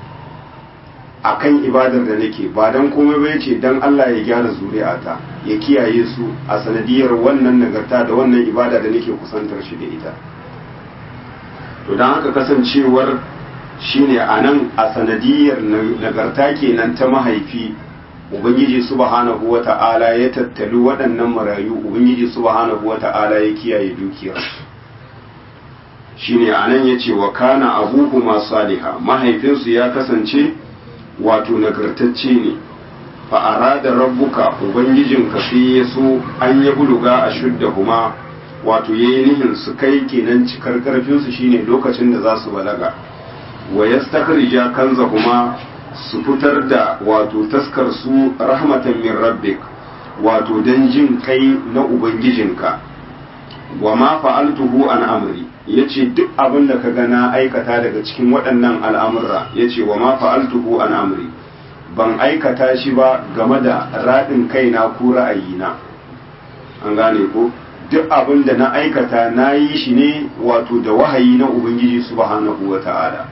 akan ibadar da nake, ba dan komai ba yace dan Allah ya gyara zuri'ata, ya kiyaye su a sanadiyar wannan nagarta da wannan ibada da nake kusantar shi da ita. To dan haka kasancewar shine anan a sanadiyar nagarta kenan ta mahaifi, Ubangiji subhanahu wata'ala ya tattali waɗannan marayu, Ubangiji subhanahu wata'ala ya kiyaye dukiyar. Shine anan yace wa kana abuhuma saliha, mahaifinsu ya kasance wato nagartacce ne. Fa arada rabbuka, ubangijinka sai ya so an ya buluga a shudda kuma wato yayi nihin su kai kenan cikar karfin su, shine lokacin da za su balaga. Wa yastakhrija kanza kuma su fitar da wato taskar su rahmatan min rabbik, wato dan jin kai na ubangijinka. Wa ma fa'altuhu an amri, yace duk abin da ka ga na aikata daga cikin waɗannan al'amura, yace wa ma fa'altuhu an amri, ban aikata shi ba game da raɗin kaina ko ra'ayina an gane ko duk abin da na aikata na yi shi ne wato da wahayi na ubangiji subhanahu wa ta'ala.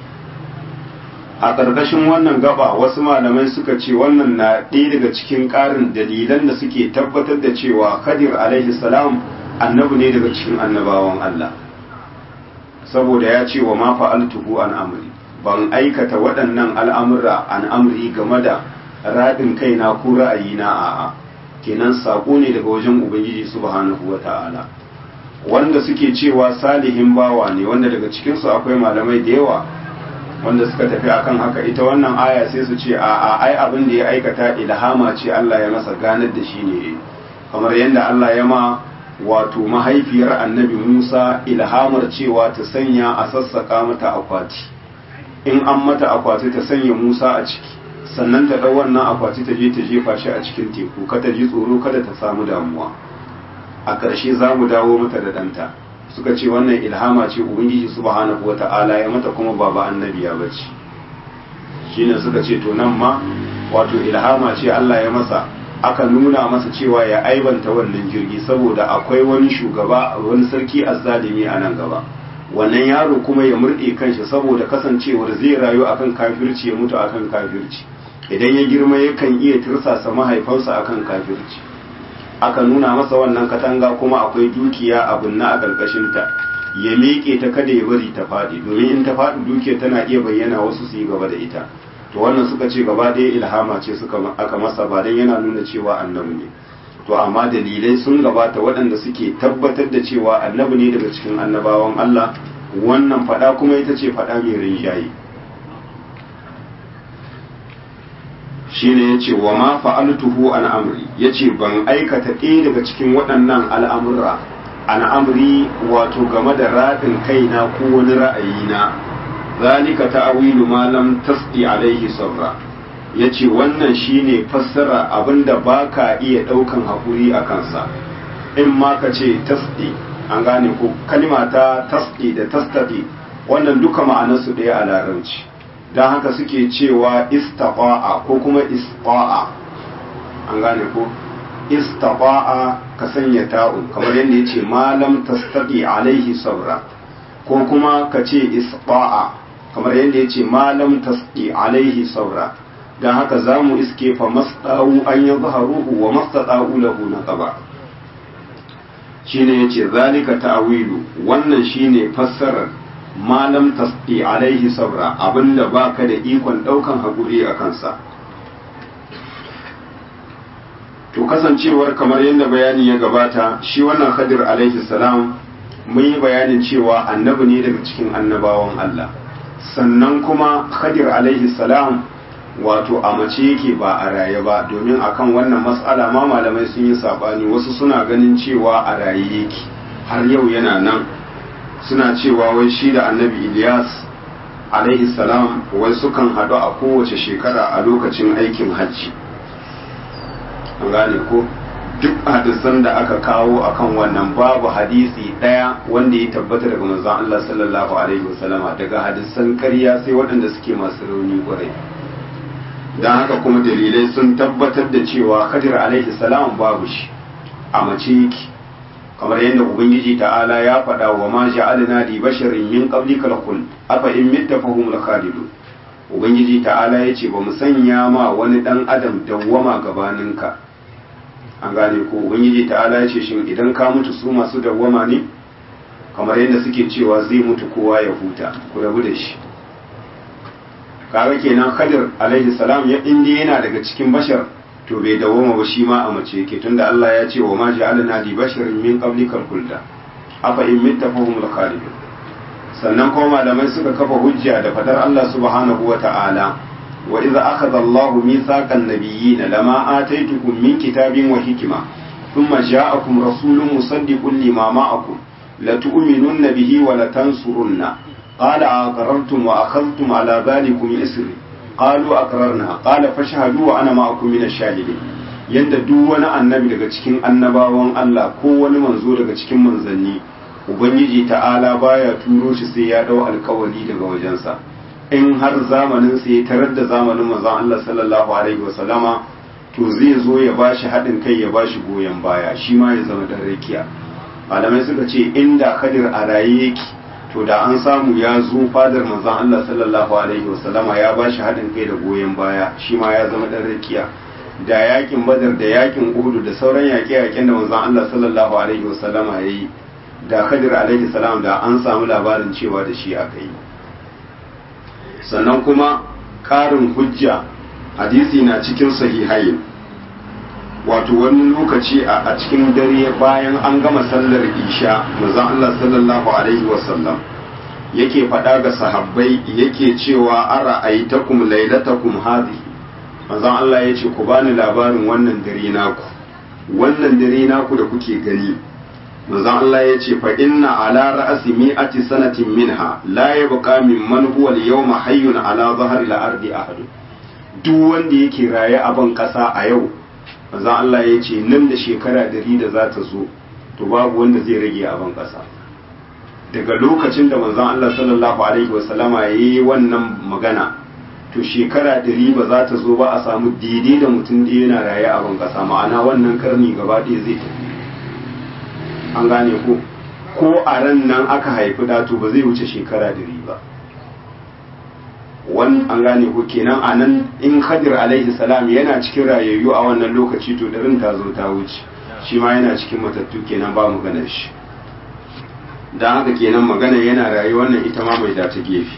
A ƙarƙashin wannan gaba wasu malamai suka ce wannan na ɗaya daga cikin ƙarin dalilan da suke tabbatar da cewa Khadir alaihi salam annabi ne daga cikin annabawan Allah, saboda ya ce wa ma fa'altuhu an amri, ban aikata waɗannan al'amura an amri game da raɗin kaina ko ra'ayina a'a, kenan saƙo ne daga wajen ubangiji subhanahu wa ta'ala. Wanda suke cewa salihin bawa ne, wanda daga cikinsu akwai malamai da yawa wanda suka tafi akan haka, ita wannan aya sai su ce a ai abin da ya aikata ilhama ce Allah ya masa ganar da shi ne, kamar yadda Allah ya ma wato mahaifiyar annabi Musa ilhamar cewa ta sanya a sassaka mata akwati, in an mata akwati ta sanya Musa a ciki, sannan ta ɗau wannan akwati ta je ta jefa shi a cikin teku, kada ji tsoro kada ta samu damuwa, a ƙarshe za mu dawo mata da ɗanta. Suka ce wannan ilhama ce ubangiji subhanahu wata'ala ya mata, kuma baba annabiya bace. Shine suka ce to nan ma wato ilhama ce Allah ya masa, aka nuna masa cewa ya aibanta wannan jirgi saboda akwai wani shugaba, wani sarki azzalimi a nan gaba, wannan yaro kuma ya murɗe kanshi saboda kasancewar zai rayu akan kafirci ya mutu akan kafirci, idan ya girma yakan iya tirsasa mahaifansa akan kafirci. Aka nuna masa wannan katanga kuma akwai dukiya abin na a ƙarƙashinta, ya leƙe ta kada ya bari ta faɗi, domin in ta faɗi dukiya tana iya bayyana wasu su yi gaba da ita. To wannan suka ce gaba ɗaya ilhama ce suka aka masa, ba dan yana nuna cewa annabi ne. To amma dalilai sun gabata waɗanda suke tabbatar da cewa annabi ne daga cikin annabawan Allah, wannan faɗa kuma ita ce faɗa mai rinjaye. Shine yace wa ma fa'altuhu an amri, yace ban aikata ɗaya daga cikin waɗannan al'amura an amri wato game da raɗin kaina ko wani ra'ayina, zalika ta'awilu ma lam tasdi alaihi sabra, yace wannan shine fassara abinda baka iya ɗaukan hakuri a kansa, in ma ka ce tasdi, an gane ko kalma ta tasdi da tastadi wannan duka ma'anarsu ɗaya a larabci, don haka suke cewa istaqa'a ko kuma isqa'a, an gane ko istaqa'a ka sanya ta'un kamar yadda yace malam tastaqi alaihi sabra, ko kuma ka ce isqa'a kamar yadda yace malam tasqi alaihi sabra. Don haka zamu iske fa masda'u an yadhharuhu wa mastada'u lahu naqaba, shine yace zalika ta'wilu, wannan shine fassarar malam tasdi alaihi sabra, abinda baka da ikon daukan hakuri a kansa. To kasancewar kamar yadda bayani ya gabata, shi wannan Khadir alaihi salam mun yi bayanin cewa annabi ne daga cikin annabawan Allah, sannan kuma Khadir alaihi salam wato a mace yake ba a raye ba, domin akan wannan mas'ala ma malamai sun yi sabani, wasu suna ganin cewa a raye yake har yau yana nan, suna cewa wai shi da annabi Ilyas alaihi salam wai sukan haɗu a kowace shekara a lokacin aikin hajji, an gane ko duk hadisan da aka kawo akan wannan babu hadisi ɗaya wanda ya tabbata daga manzon Allah sallallahu alaihi wasallama, daga hadisan ƙarya sai waɗanda suke masu rauni ƙwarai. don haka kuma dalilai sun tabbatar da cewa Khadir alaihi salam babu shi a mace yake, kamar yadda ubangiji ta'ala ya faɗa wa ma ja'alna li basharin min qablikal khuld afa in mitta fahumul khalidun. Ubangiji ta'ala yace ba mu sanya ma wani dan adam dawwama gabaninka, an gane ko ubangiji ta'ala yace shin idan ka mutu su masu dawwama ne, kamar yadda suke cewa zai mutu kowa ya huta, ku rabu da shi. Kaga kenan Khadir alaihi salam ya inda yana daga cikin bashar to bai dawoma ba shi ma a mace yake, tunda Allah ya ce wa ma ja'alna li basharin min qablikal khulda afa in mitta fahumul khalidun. Sannan kuma malamai suka kafa hujja da fadar Allah subhanahu wa ta'ala wa idza akhadha Allahu mithaqan nabiyyin lama ataitukum min kitabin wa hikma thumma ja'akum rasulun musaddiqun lima ma'akum la tu'minunna bihi wa la tansurunna qala aqarrartum wa akhadhtum ala dhalikum isri qalu aqrarna qala fashhadu wa ana ma'akum min ash-shahidin. Yanda duk wani annabi daga cikin annabawan Allah ko wani manzo daga cikin manzanni ubangiji ta'ala baya turo shi sai ya dau alkawari daga wajensa, in har zamanin sa ya tarar da zamanin manzon Allah sallallahu alaihi wasallama to zai zo ya bashi haɗin kai ya bashi goyon baya shi ma ya zama dan rakiya. Malamai suka ce inda Khadir a raye yake to da an samu ya zo fadar manzon Allah sallallahu alaihi wasallama ya bashi haɗin kai da goyon baya shi ma ya zama dan rakiya. Da yakin Badar da yakin Uhud da sauran yaƙe-yaƙen da manzon Allah sallallahu alaihi wasallama yayi da Khadir alaihi salam da an samu labarin cewa da shi aka yi. Sannan kuma ƙarin hujja hadisi na cikin sahihai wato wani lokaci a cikin dare bayan an gama sallar isha manzon Allah sallallahu alaihi wasallam yake faɗa ga sahabbai yake cewa ara aitakum lailatakum hadhihi manzon Allah ya ce ku bani labarin wannan dare naku wannan dare naku da kuke gani manzon Allah ya ce fa inna ala ra'si mi'ati sanatin minha la yabqa mimman huwa al-yawma hayyun ala dhahri al-ardi ahad duk wanda yake raye a ban kasa a yau manzon Allah ya ce nan da shekara dari da za ta zo to babu wanda zai rage a ban kasa daga lokacin da manzon Allah sallallahu alaihi wasallama yayi wannan magana to shekara ɗari ba za ta zo ba a samu daidai da mutum da yana raye a ban kasa ma'ana wannan karni gaba ɗaya zai tafi an gane ko ko a ran nan aka haifi da to ba zai wuce shekara ɗari ba wan an gane ko kenan a nan in Khadir alaihi salam yana cikin rayayyu a wannan lokaci to ɗarin ta zo ta wuce shi ma yana cikin matattu kenan ba maganar shi dan haka kenan magana yana raye wannan ita ma mai da ta gefe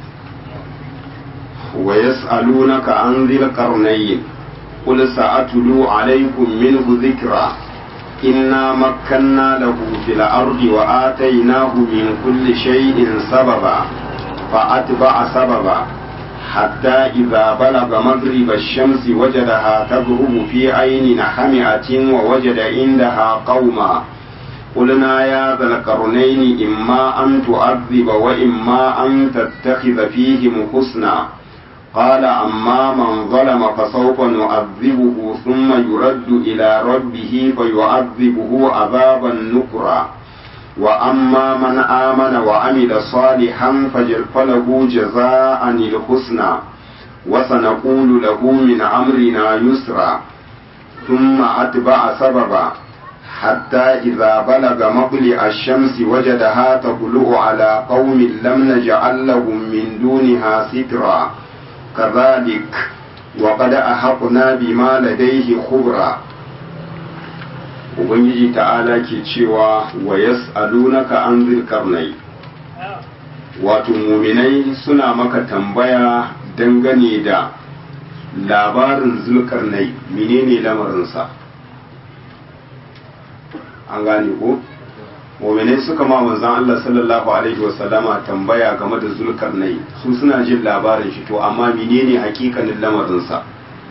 ويسألونك عن ذي القرنين قل سأتلو عليكم منه ذكرا إنا مكنا له في الأرض وآتيناه من كل شيء سببا فأتبع سببا حتى إذا بلغ مغرب الشمس وجدها تغرب في عين حمئة ووجد عندها قوما قلنا يا ذا القرنين إما أن تعذب وإما أن تتخذ فيهم حسنا قال أما من ظلم فسوف نعذبه ثم يرد إلى ربه فيعذبه عذابا نكرا وأما من آمن وعمل صالحا فله جزاء الحسنى وسنقول له من أمرنا يسرا ثم أتبع سببا حتى إذا بلغ مطلع الشمس وجدها تطلع على قوم لم نجعل لهم من دونها سترا كذلك وقد أحقنا بما لديه خبرا Ubangiji ta'ala ke cewa wa yas'alunaka an dhil qarnai wato muminai suna maka tambaya dangane da labarin zulkarnai menene lamarinsa an gane ko muminai suka ma manzon Allah sallallahu alaihi wasallama tambaya game da zulkarnai su suna jin labarin shi to amma menene hakikanin lamarinsa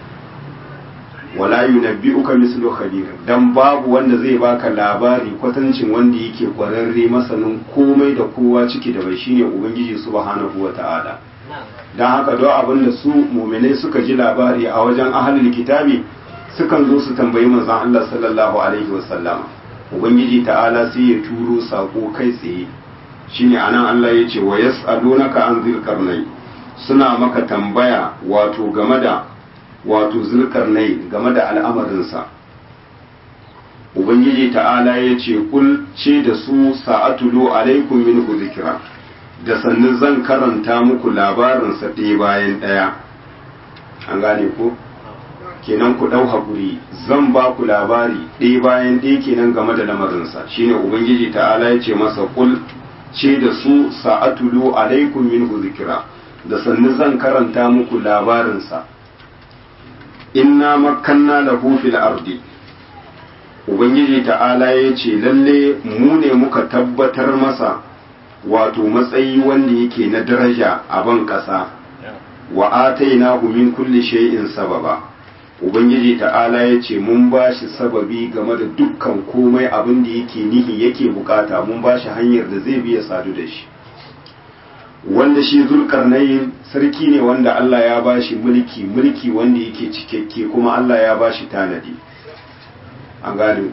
wala yunabbi'uka mislu khabir dan babu wanda zai baka labari kwatancin wanda yake kwararre masanin komai da kowa ciki da bai shine ubangiji subhanahu wata'ala dan haka do abinda su mu'minai suka ji labari a wajen ahlul kitabi sukan zo su tambayi manzon Allah sallallahu alaihi wasallam ubangiji ta'ala sai ya turo sako kai tsaye shine anan Allah ya ce wa yas'alunaka an dhil qarnai suna maka tambaya wato game da wato zulkarnai game da al'amarinsa ubangiji ta'ala ya ce kul ce da su sa'atulu alaikum minhu zikra da sannu zan karanta muku labarinsa ɗaya bayan ɗaya an gane ko kenan ku ɗau haƙuri zan ba ku labari ɗaya bayan ɗaya kenan game da lamarinsa shine ubangiji ta'ala ya ce masa kul ce da su sa'atulu alaikum minhu zikra da sannu zan karanta muku labarinsa inna makanna lahu fil ardi ubangiji ta'ala ya ce lalle mu ne muka tabbatar masa wato matsayi wanda yake na daraja a ban kasa wa atainahu min kulli shay'in sababa ubangiji ta'ala ya ce mun bashi sababi game da dukkan komai abin da yake nihi yake bukata mun bashi hanyar da zai biya sadu da shi wanda shi zulkarnain sarki ne wanda Allah ya bashi mulki mulki wanda yake cikakke kuma Allah ya bashi tanadi an gane ko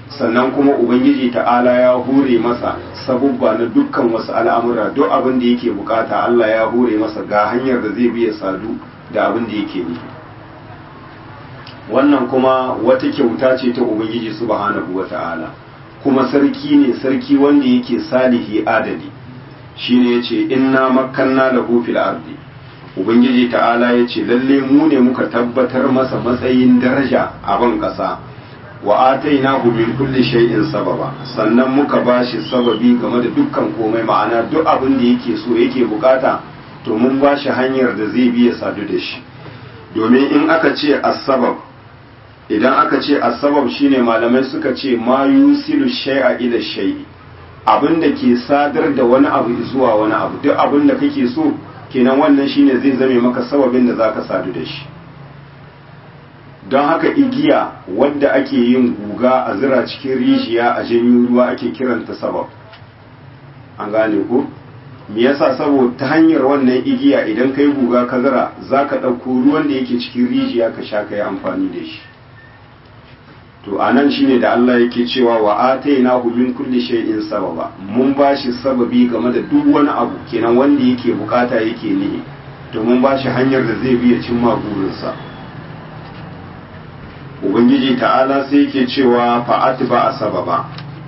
sannan kuma ubangiji ta'ala ya hure masa sabubba na dukkan wasu al'amura duk abin da yake bukata Allah ya hure masa ga hanyar da zai biya sadu da abin da yake ne wannan kuma wata kyauta ce ta ubangiji subhanahu wata'ala kuma sarki ne sarki wanda yake salihi adali shine yace inna makkanna lahu fil ardi ubangiji ta'ala yace lalle mu ne muka tabbatar masa matsayin daraja a ban kasa wa atainahu min kulli shay'in sababa sannan muka bashi sababi game da dukkan komai ma'ana duk abin da yake so yake bukata to mun bashi hanyar da zai biya sadu da shi domin in aka ce as-sabab idan aka ce as-sabab shine malamai suka ce ma yusilu shay'a ila shay'i abin da ke sadar da wani abu zuwa wani abu duk abin da kake so kenan wannan shine zai zame maka sababin da zaka sadu da shi don haka igiya wadda ake yin guga a zira cikin rijiya a janyo ruwa ake kiranta sabab an gane ko me yasa saboda ta hanyar wannan igiya idan kai guga ka zira zaka ɗauko ruwan da yake cikin rijiya ka sha kai amfani da shi to anan shine da Allah yake cewa wa atainahu min kulli shay'in sababa mun bashi sababi game da duk wani abu kenan wanda yake bukata yake nihi to mun bashi hanyar da zai biya cimma burinsa ubangiji ta'ala sai yake cewa fa'at ba a sababa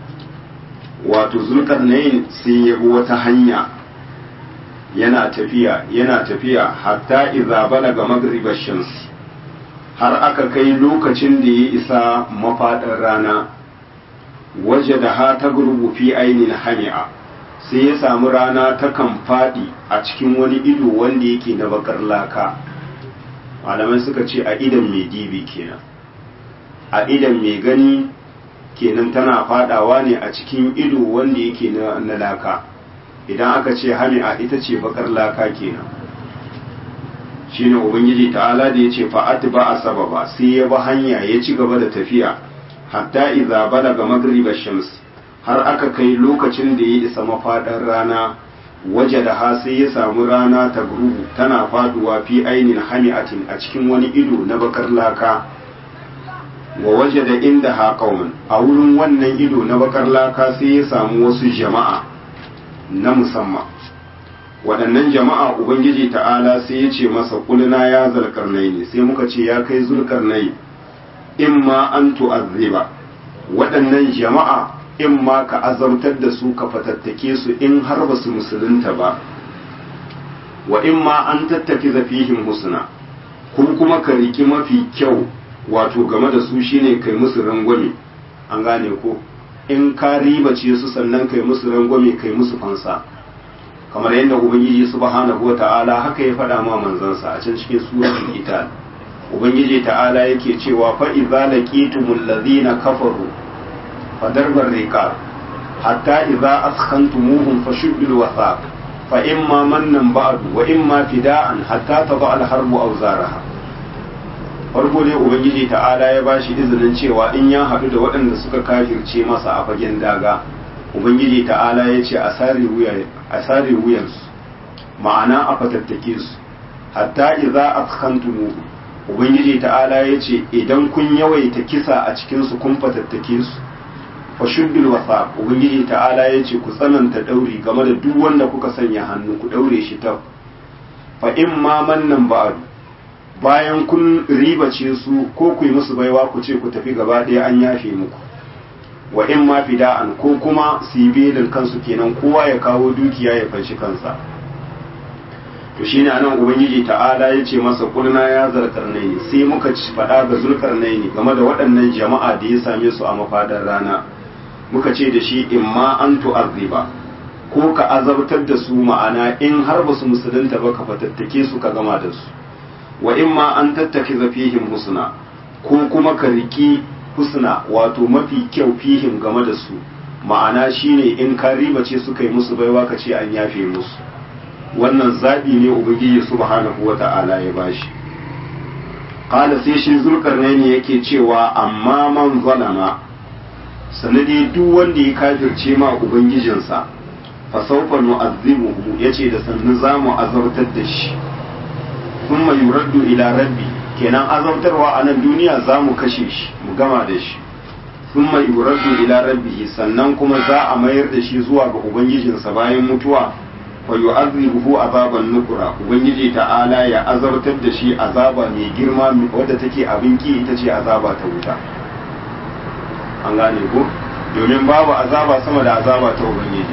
wato zulkarnain sai ya bi wata hanya yana tafiya yana tafiya hatta idza balaga magriba shams har aka kai lokacin da ya isa mafadar rana waje da ha ta gurbu fi ainin hami'a sai ya samu rana ta kan fadi a cikin wani ido wanda yake na bakar laka malamai suka ce a idan mai dibi kenan a idan mai gani kenan tana fadawa ne a cikin ido wanda yake na laka idan aka ce hami'a ita ce bakar laka kenan shine ubangiji ta'ala da yace fa'at ba a sababa sai ya ba hanya ya ci gaba da tafiya hatta idza balaga magriba shams har aka kai lokacin da ya isa mafadar rana waje da ha sai ya samu rana ta gurubu tana faduwa fi ainin hami'atin a cikin wani ido na bakar laka wa waje da inda ha qauman a wurin wannan ido na bakar laka sai ya samu wasu jama'a na musamman waɗannan jama'a ubangiji ta'ala sai ya ce masa kulna ya zalkarnai ne sai muka ce ya kai zulkarnai in ma an tu'azziba waɗannan jama'a in ma ka azabtar da su ka fatattake su in har ba su musulunta ba wa in ma an tattaki zafihim husna ko kuma ka riki mafi kyau wato game da su shine kai musu rangwame an gane ko in ka ribace su sannan kai musu rangwame kai musu fansa kamar yadda ubangiji subhanahu wata'ala haka ya faɗa ma manzansa a can cikin suratul qital ubangiji ta'ala yake cewa fa idza laqitumul ladina kafaru fadarbar riqab hatta idza askhantumuhum fashuddul wathaq fa imma mannan ba'du wa imma fida'an hatta tad'a al-harbu awzaraha farko dai ubangiji ta'ala ya bashi izinin cewa in ya haɗu da waɗanda suka kafirce masa a fagen daga ubangiji ta'ala ya ce a sare wuyansu ma'ana a fatattake su hatta idza askhantumu ubangiji ta'ala ya ce idan kun yawaita kisa a cikin su kun fatattake su fa shuddul wasa ubangiji ta'ala ya ce ku tsananta dauri game da duk wanda kuka sanya hannu ku daure shi ta fa in ma mannan ba'du bayan kun ribace su ko ku yi musu baiwa ku ce ku tafi gaba ɗaya an yafe muku wa in ma fida'an ko kuma sibilin kansu kenan kowa ya kawo dukiya ya fanshi kansa to shine anan ubangiji ta'ala ya ce masa kulna ya zarkarnaini sai muka ci faɗa ga zulkarnaini game da waɗannan jama'a da ya same su a mafadar rana muka ce da shi in ma an tu'azziba ko ka azabtar da su ma'ana in har ba su musulunta ba ka fatattake su ka gama da su wa in ma an tattaki zafihim husna ko kuma ka riki husna wato mafi kyau fihim game da su ma'ana shine in ka ribace su kai musu baiwa ka ce an yafe musu wannan zaɓi ne ubangiji subhanahu wata'ala ya bashi qala sai shi zulkarnaini yake cewa amma man zalama sanadi duk wanda ya kafirce ma ubangijinsa fa sawfa nu'azzibuhu yace da sannu zamu azabtar da shi thumma yuraddu ila rabbi kenan azabtarwa a nan duniya zamu kashe shi mu gama da shi thumma yuraddu ila rabbih sannan kuma za a mayar da shi zuwa ga ubangijinsa bayan mutuwa fa yu'adhibuhu azaban nukra ubangiji ta'ala ya azabtar da shi azaba mai girma wadda take abin ki ita ce azaba ta wuta an gane ko domin babu azaba sama da azaba ta ubangiji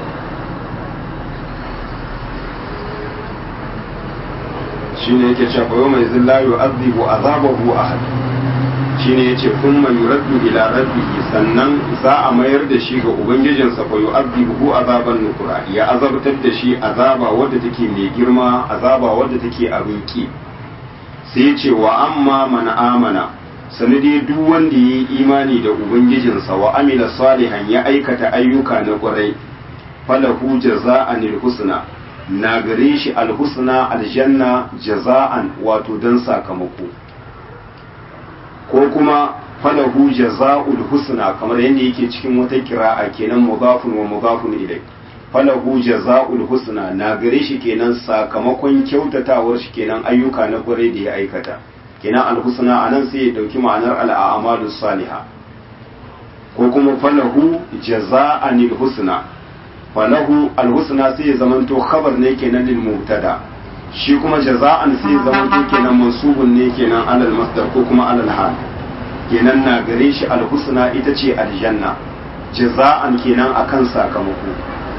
shine yake cewa yau mai zilla yu'adhibu azabahu ahad shine yace thumma yuraddu ila rabbih sannan za a mayar da shi ga ubangijinsa fa yu'adhibuhu azaban nukra ya azabtar da shi azaba wadda take mai girma azaba wadda take abin ki sai yace wa amma man amana sanadi duk wanda yayi imani da ubangijinsa wa amila salihan ya aikata ayyuka na kwarai falahu jaza'anil husna na gare shi alhusna aljanna jaza'an wato dan sakamako ko kuma falahu jaza'ul husna kamar yadda yake cikin wata kira'a kenan mudafun wa mudafun ilai falahu jaza'ul husna na gare shi kenan sakamakon kyautatawar shi kenan ayyuka na kwarai da ya aikata kenan alhusna anan sai ya dauki ma'anar al'amalus salihah ko kuma falahu jaza'anil husna falahu alhusna sai ya zamanto khabar ne kenan lil mubtada shi kuma jaza'an sai ya zamanto kenan mansubun ne kenan alal masdar ko kuma alal hal kenan na gare shi alhusna ita ce aljanna jaza'an kenan akan sakamako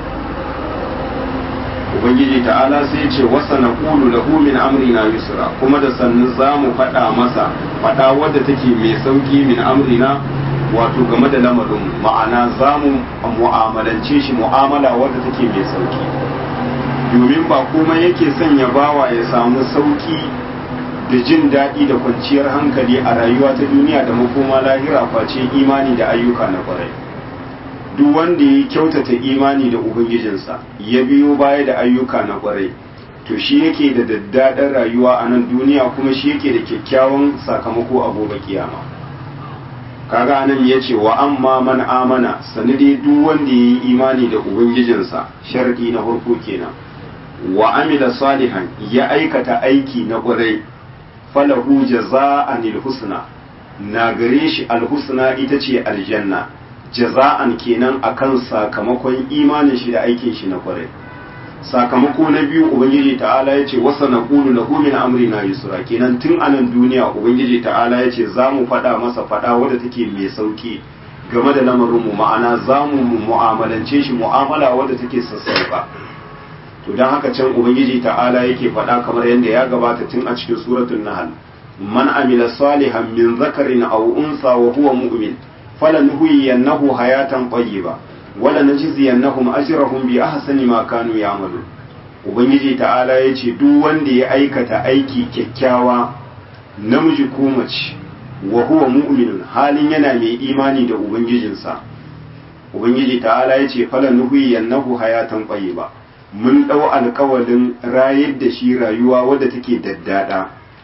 ubangiji ta'ala sai ya ce wasa naqulu lahu min amrina yusra kuma da sannu zamu faɗa masa faɗa wadda take mai sauki min amrina wato game da lamarin ma'ana za mu mu'amalance shi mu'amala wadda take mai sauki domin ba kuma yake sanya bawa ya samu sauki da jin daɗi da kwanciyar hankali a rayuwa ta duniya da makoma lahira face imani da ayyuka na kwarai duk wanda ya kyautata imani da ubangijinsa ya biyo baya da ayyuka na kwarai to shi yake da daddaɗar rayuwa a nan duniya kuma shi yake da kyakkyawan sakamako a gobe kiyama kaga anan ya ce wa amma man amana sanadi duk wanda ya yi imani da ubangijinsa sharadi na farko kenan wa amila salihan ya aikata aiki na ƙwarai falahu jaza'anil husna na gare shi alhusna ita ce aljanna jaza'an kenan akan sakamakon imanin shi da aikin shi na ƙwarai sakamako na biyu ubangiji ta'ala ya ce wasa na ƙulu lahu min amrina yusra kenan tun anan duniya ubangiji ta'ala ya ce za mu faɗa masa faɗa wadda take mai sauki game da lamarinmu ma'ana za mu mu'amalance shi mu'amala wadda take sassauka to don haka can ubangiji ta'ala yake faɗa kamar yadda ya gabata tun a cikin suratul nahl man amila salihan min zakarin aw unsa wa huwa mu'min falanuhyiyannahu hayatan tayyiba wala najziyannahum ajrahum bi ahsani ma kanu ya'malun ubangiji ta'ala yace duk wanda ya aikata aiki kyakkyawa namiji ko mace wa huwa mu'minun halin yana mai imani da ubangijinsa ubangiji ta'ala yace fala nuhyiyannahu hayatan tayyiba mun dau alƙawalin rayar da shi rayuwa wadda take daddada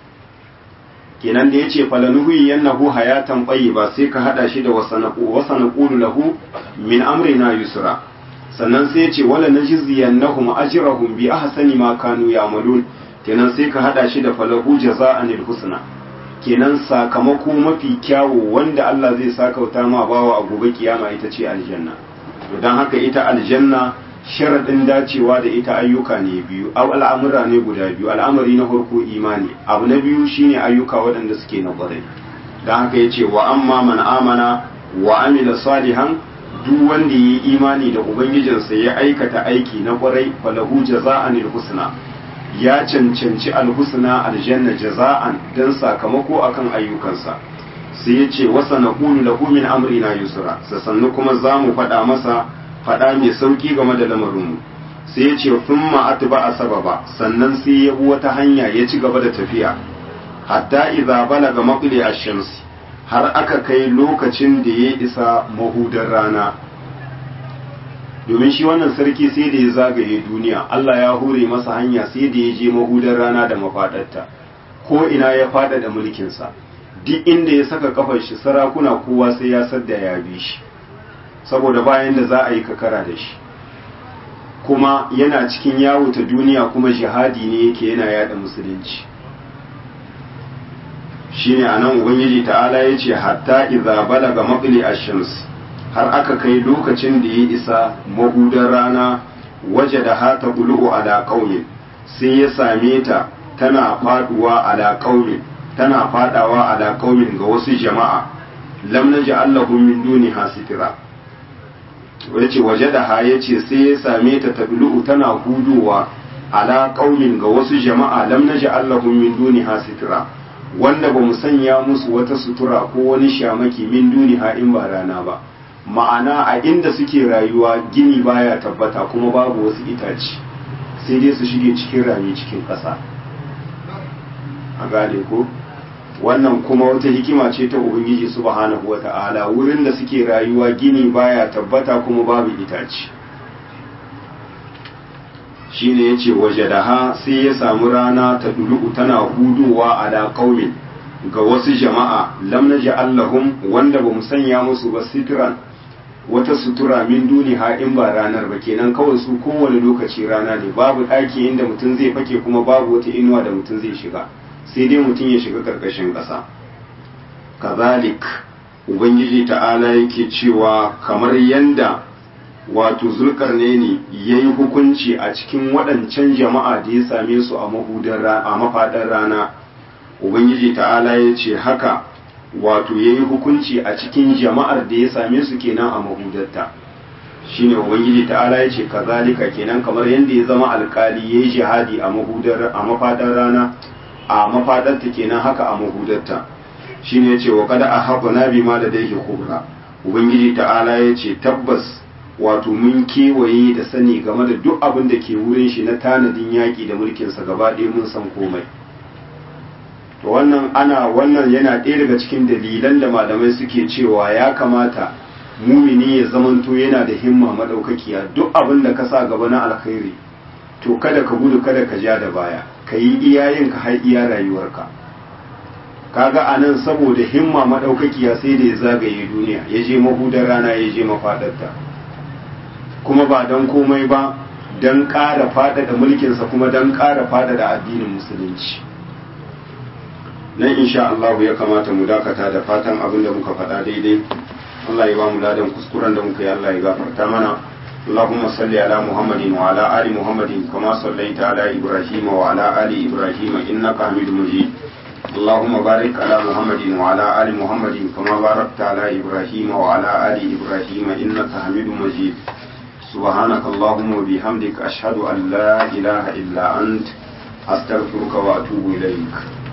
kenan da yace fala nuhyiyannahu hayatan tayyiba sai ka hada shi da wasanaqu wasanaqulu lahu min amrina yusra sannan sai yace wala najziyannahum ajrahum bi ahsani ma kanu ya'malun kenan sai ka hada shi da falahu jaza'anil husna kenan sakamako mafi kyawu wanda Allah zai sakauta ma bawa a gobe kiyama ita ce aljanna to dan haka ita aljanna sharadin dacewa da ita ayyuka ne biyu aw al'amura ne guda biyu al'amari na farko imani abu na biyu shine ayyuka waɗanda suke na ƙwarai dan haka yace wa amma man amana wa amila salihan duk wanda yi imani da ubangijinsa ya aikata aiki na ƙwarai falahu jaza'anil husna ya cancanci alhusna aljanna jaza'an dan sakamako akan ayyukansa sai ya ce wasa na ƙulu lahu min amrina yusra sannu kuma za mu faɗa masa faɗa mai sauƙi game da lamarinmu sai ya ce thumma atba sababa sannan sai ya bi wata hanya ya ci gaba da tafiya hatta idza balaga maqli ash-shams har aka kai lokacin da ya isa mahudar rana domin shi wannan sarki sai da ya zagaye duniya Allah ya hure masa hanya sai da ya je mahudar rana da mafadarta ko ina ya fada da mulkinsa duk inda ya saka kafar shi sarakuna kowa sai ya sadda ya bi shi saboda bayan da za a yi kakara da shi kuma yana cikin yawo ta duniya kuma jihadi ne yake yana yada musulunci shine anan ubangiji ta'ala yace hatta idza balaga maqli ash-shams har aka kai lokacin da ya isa mahudar rana wajada hata qulu ala qaumin sai ya same ta tana faduwa ala qaumin tana fadawa ala qaumin ga wasu jama'a lam naj'al lahum min duniha sitira yace wajadaha yace sai ya same ta tablu tana huduwa ala qaumin ga wasu jama'a lam naj'al lahum min duniha sitira wanda ba mu sanya musu wata sutura ko wani shamaki min duniha in ba rana ba ma'ana a inda suke rayuwa gini baya tabbata kuma babu wasu itace sai dai su shige cikin rami cikin ƙasa a gane ko wannan kuma wata hikima ce ta ubangiji subhanahu wata'ala wurin da suke rayuwa gini baya tabbata kuma babu itace shine yace wajadaha sai ya samu rana ta dulu tana hudowa ala qaumin ga wasu jama'a lam naj'al lahum wanda bamu sanya musu ba sitran wata sutura min duniha in ba ranar ba kenan kawai su kowane lokaci rana ne babu ɗaki inda mutum zai fake kuma babu wata inuwa da mutum zai shiga sai dai mutum ya shiga karkashin ƙasa kazalik ubangiji ta'ala yake cewa kamar yanda wato zulkarnaini ya yi hukunci a cikin waɗancan jama'a da ya same su a mafaɗar rana ubangiji ta'ala ya ce haka wato ya yi hukunci a cikin jama'ar da ya same su kenan a mahudarta shine ubangiji ta'ala ya ce kazalika kenan kamar yadda ya zama alkali ya yi jihadi a mafaɗar rana a mafaɗarta kenan haka a mahudarta shine ya ce wa kada a haɓa na bi ma da dai kubra ubangiji ta'ala ya ce tabbas wato mun kewaye da sani game da duk abin da ke wurin shi na tanadin yaƙi da mulkinsa gaba ɗaya mun san komai to wannan ana wannan yana ɗaya daga cikin dalilan da malamai suke cewa ya kamata mumini ya zamanto yana da himma madaukakiya duk abin da ka sa gaba na alkhairi to kada ka gudu kada ka ja da baya ka yi iyayen ka har iya rayuwarka kaga anan saboda himma madaukakiya sai da ya zagaye duniya ya je mahudar rana ya je mafadarta kuma ba don komai ba don ƙara faɗaɗa mulkinsa kuma don ƙara faɗaɗa addinin musulunci nan insha Allah ya kamata mu dakata da fatan abin da muka faɗa daidai Allah ya ba mu ladan kuskuren da muka yi Allah ya gafarta mana اللهم صل على محمد وعلى آل محمد كما صليت على إبراهيم وعلى آل إبراهيم إنك حميد مجيد اللهم بارك على محمد وعلى آل محمد كما باركت على إبراهيم وعلى آل إبراهيم إنك حميد مجيد سبحانك اللهم وبحمدك أشهد أن لا إله إلا أنت أستغفرك وأتوب إليك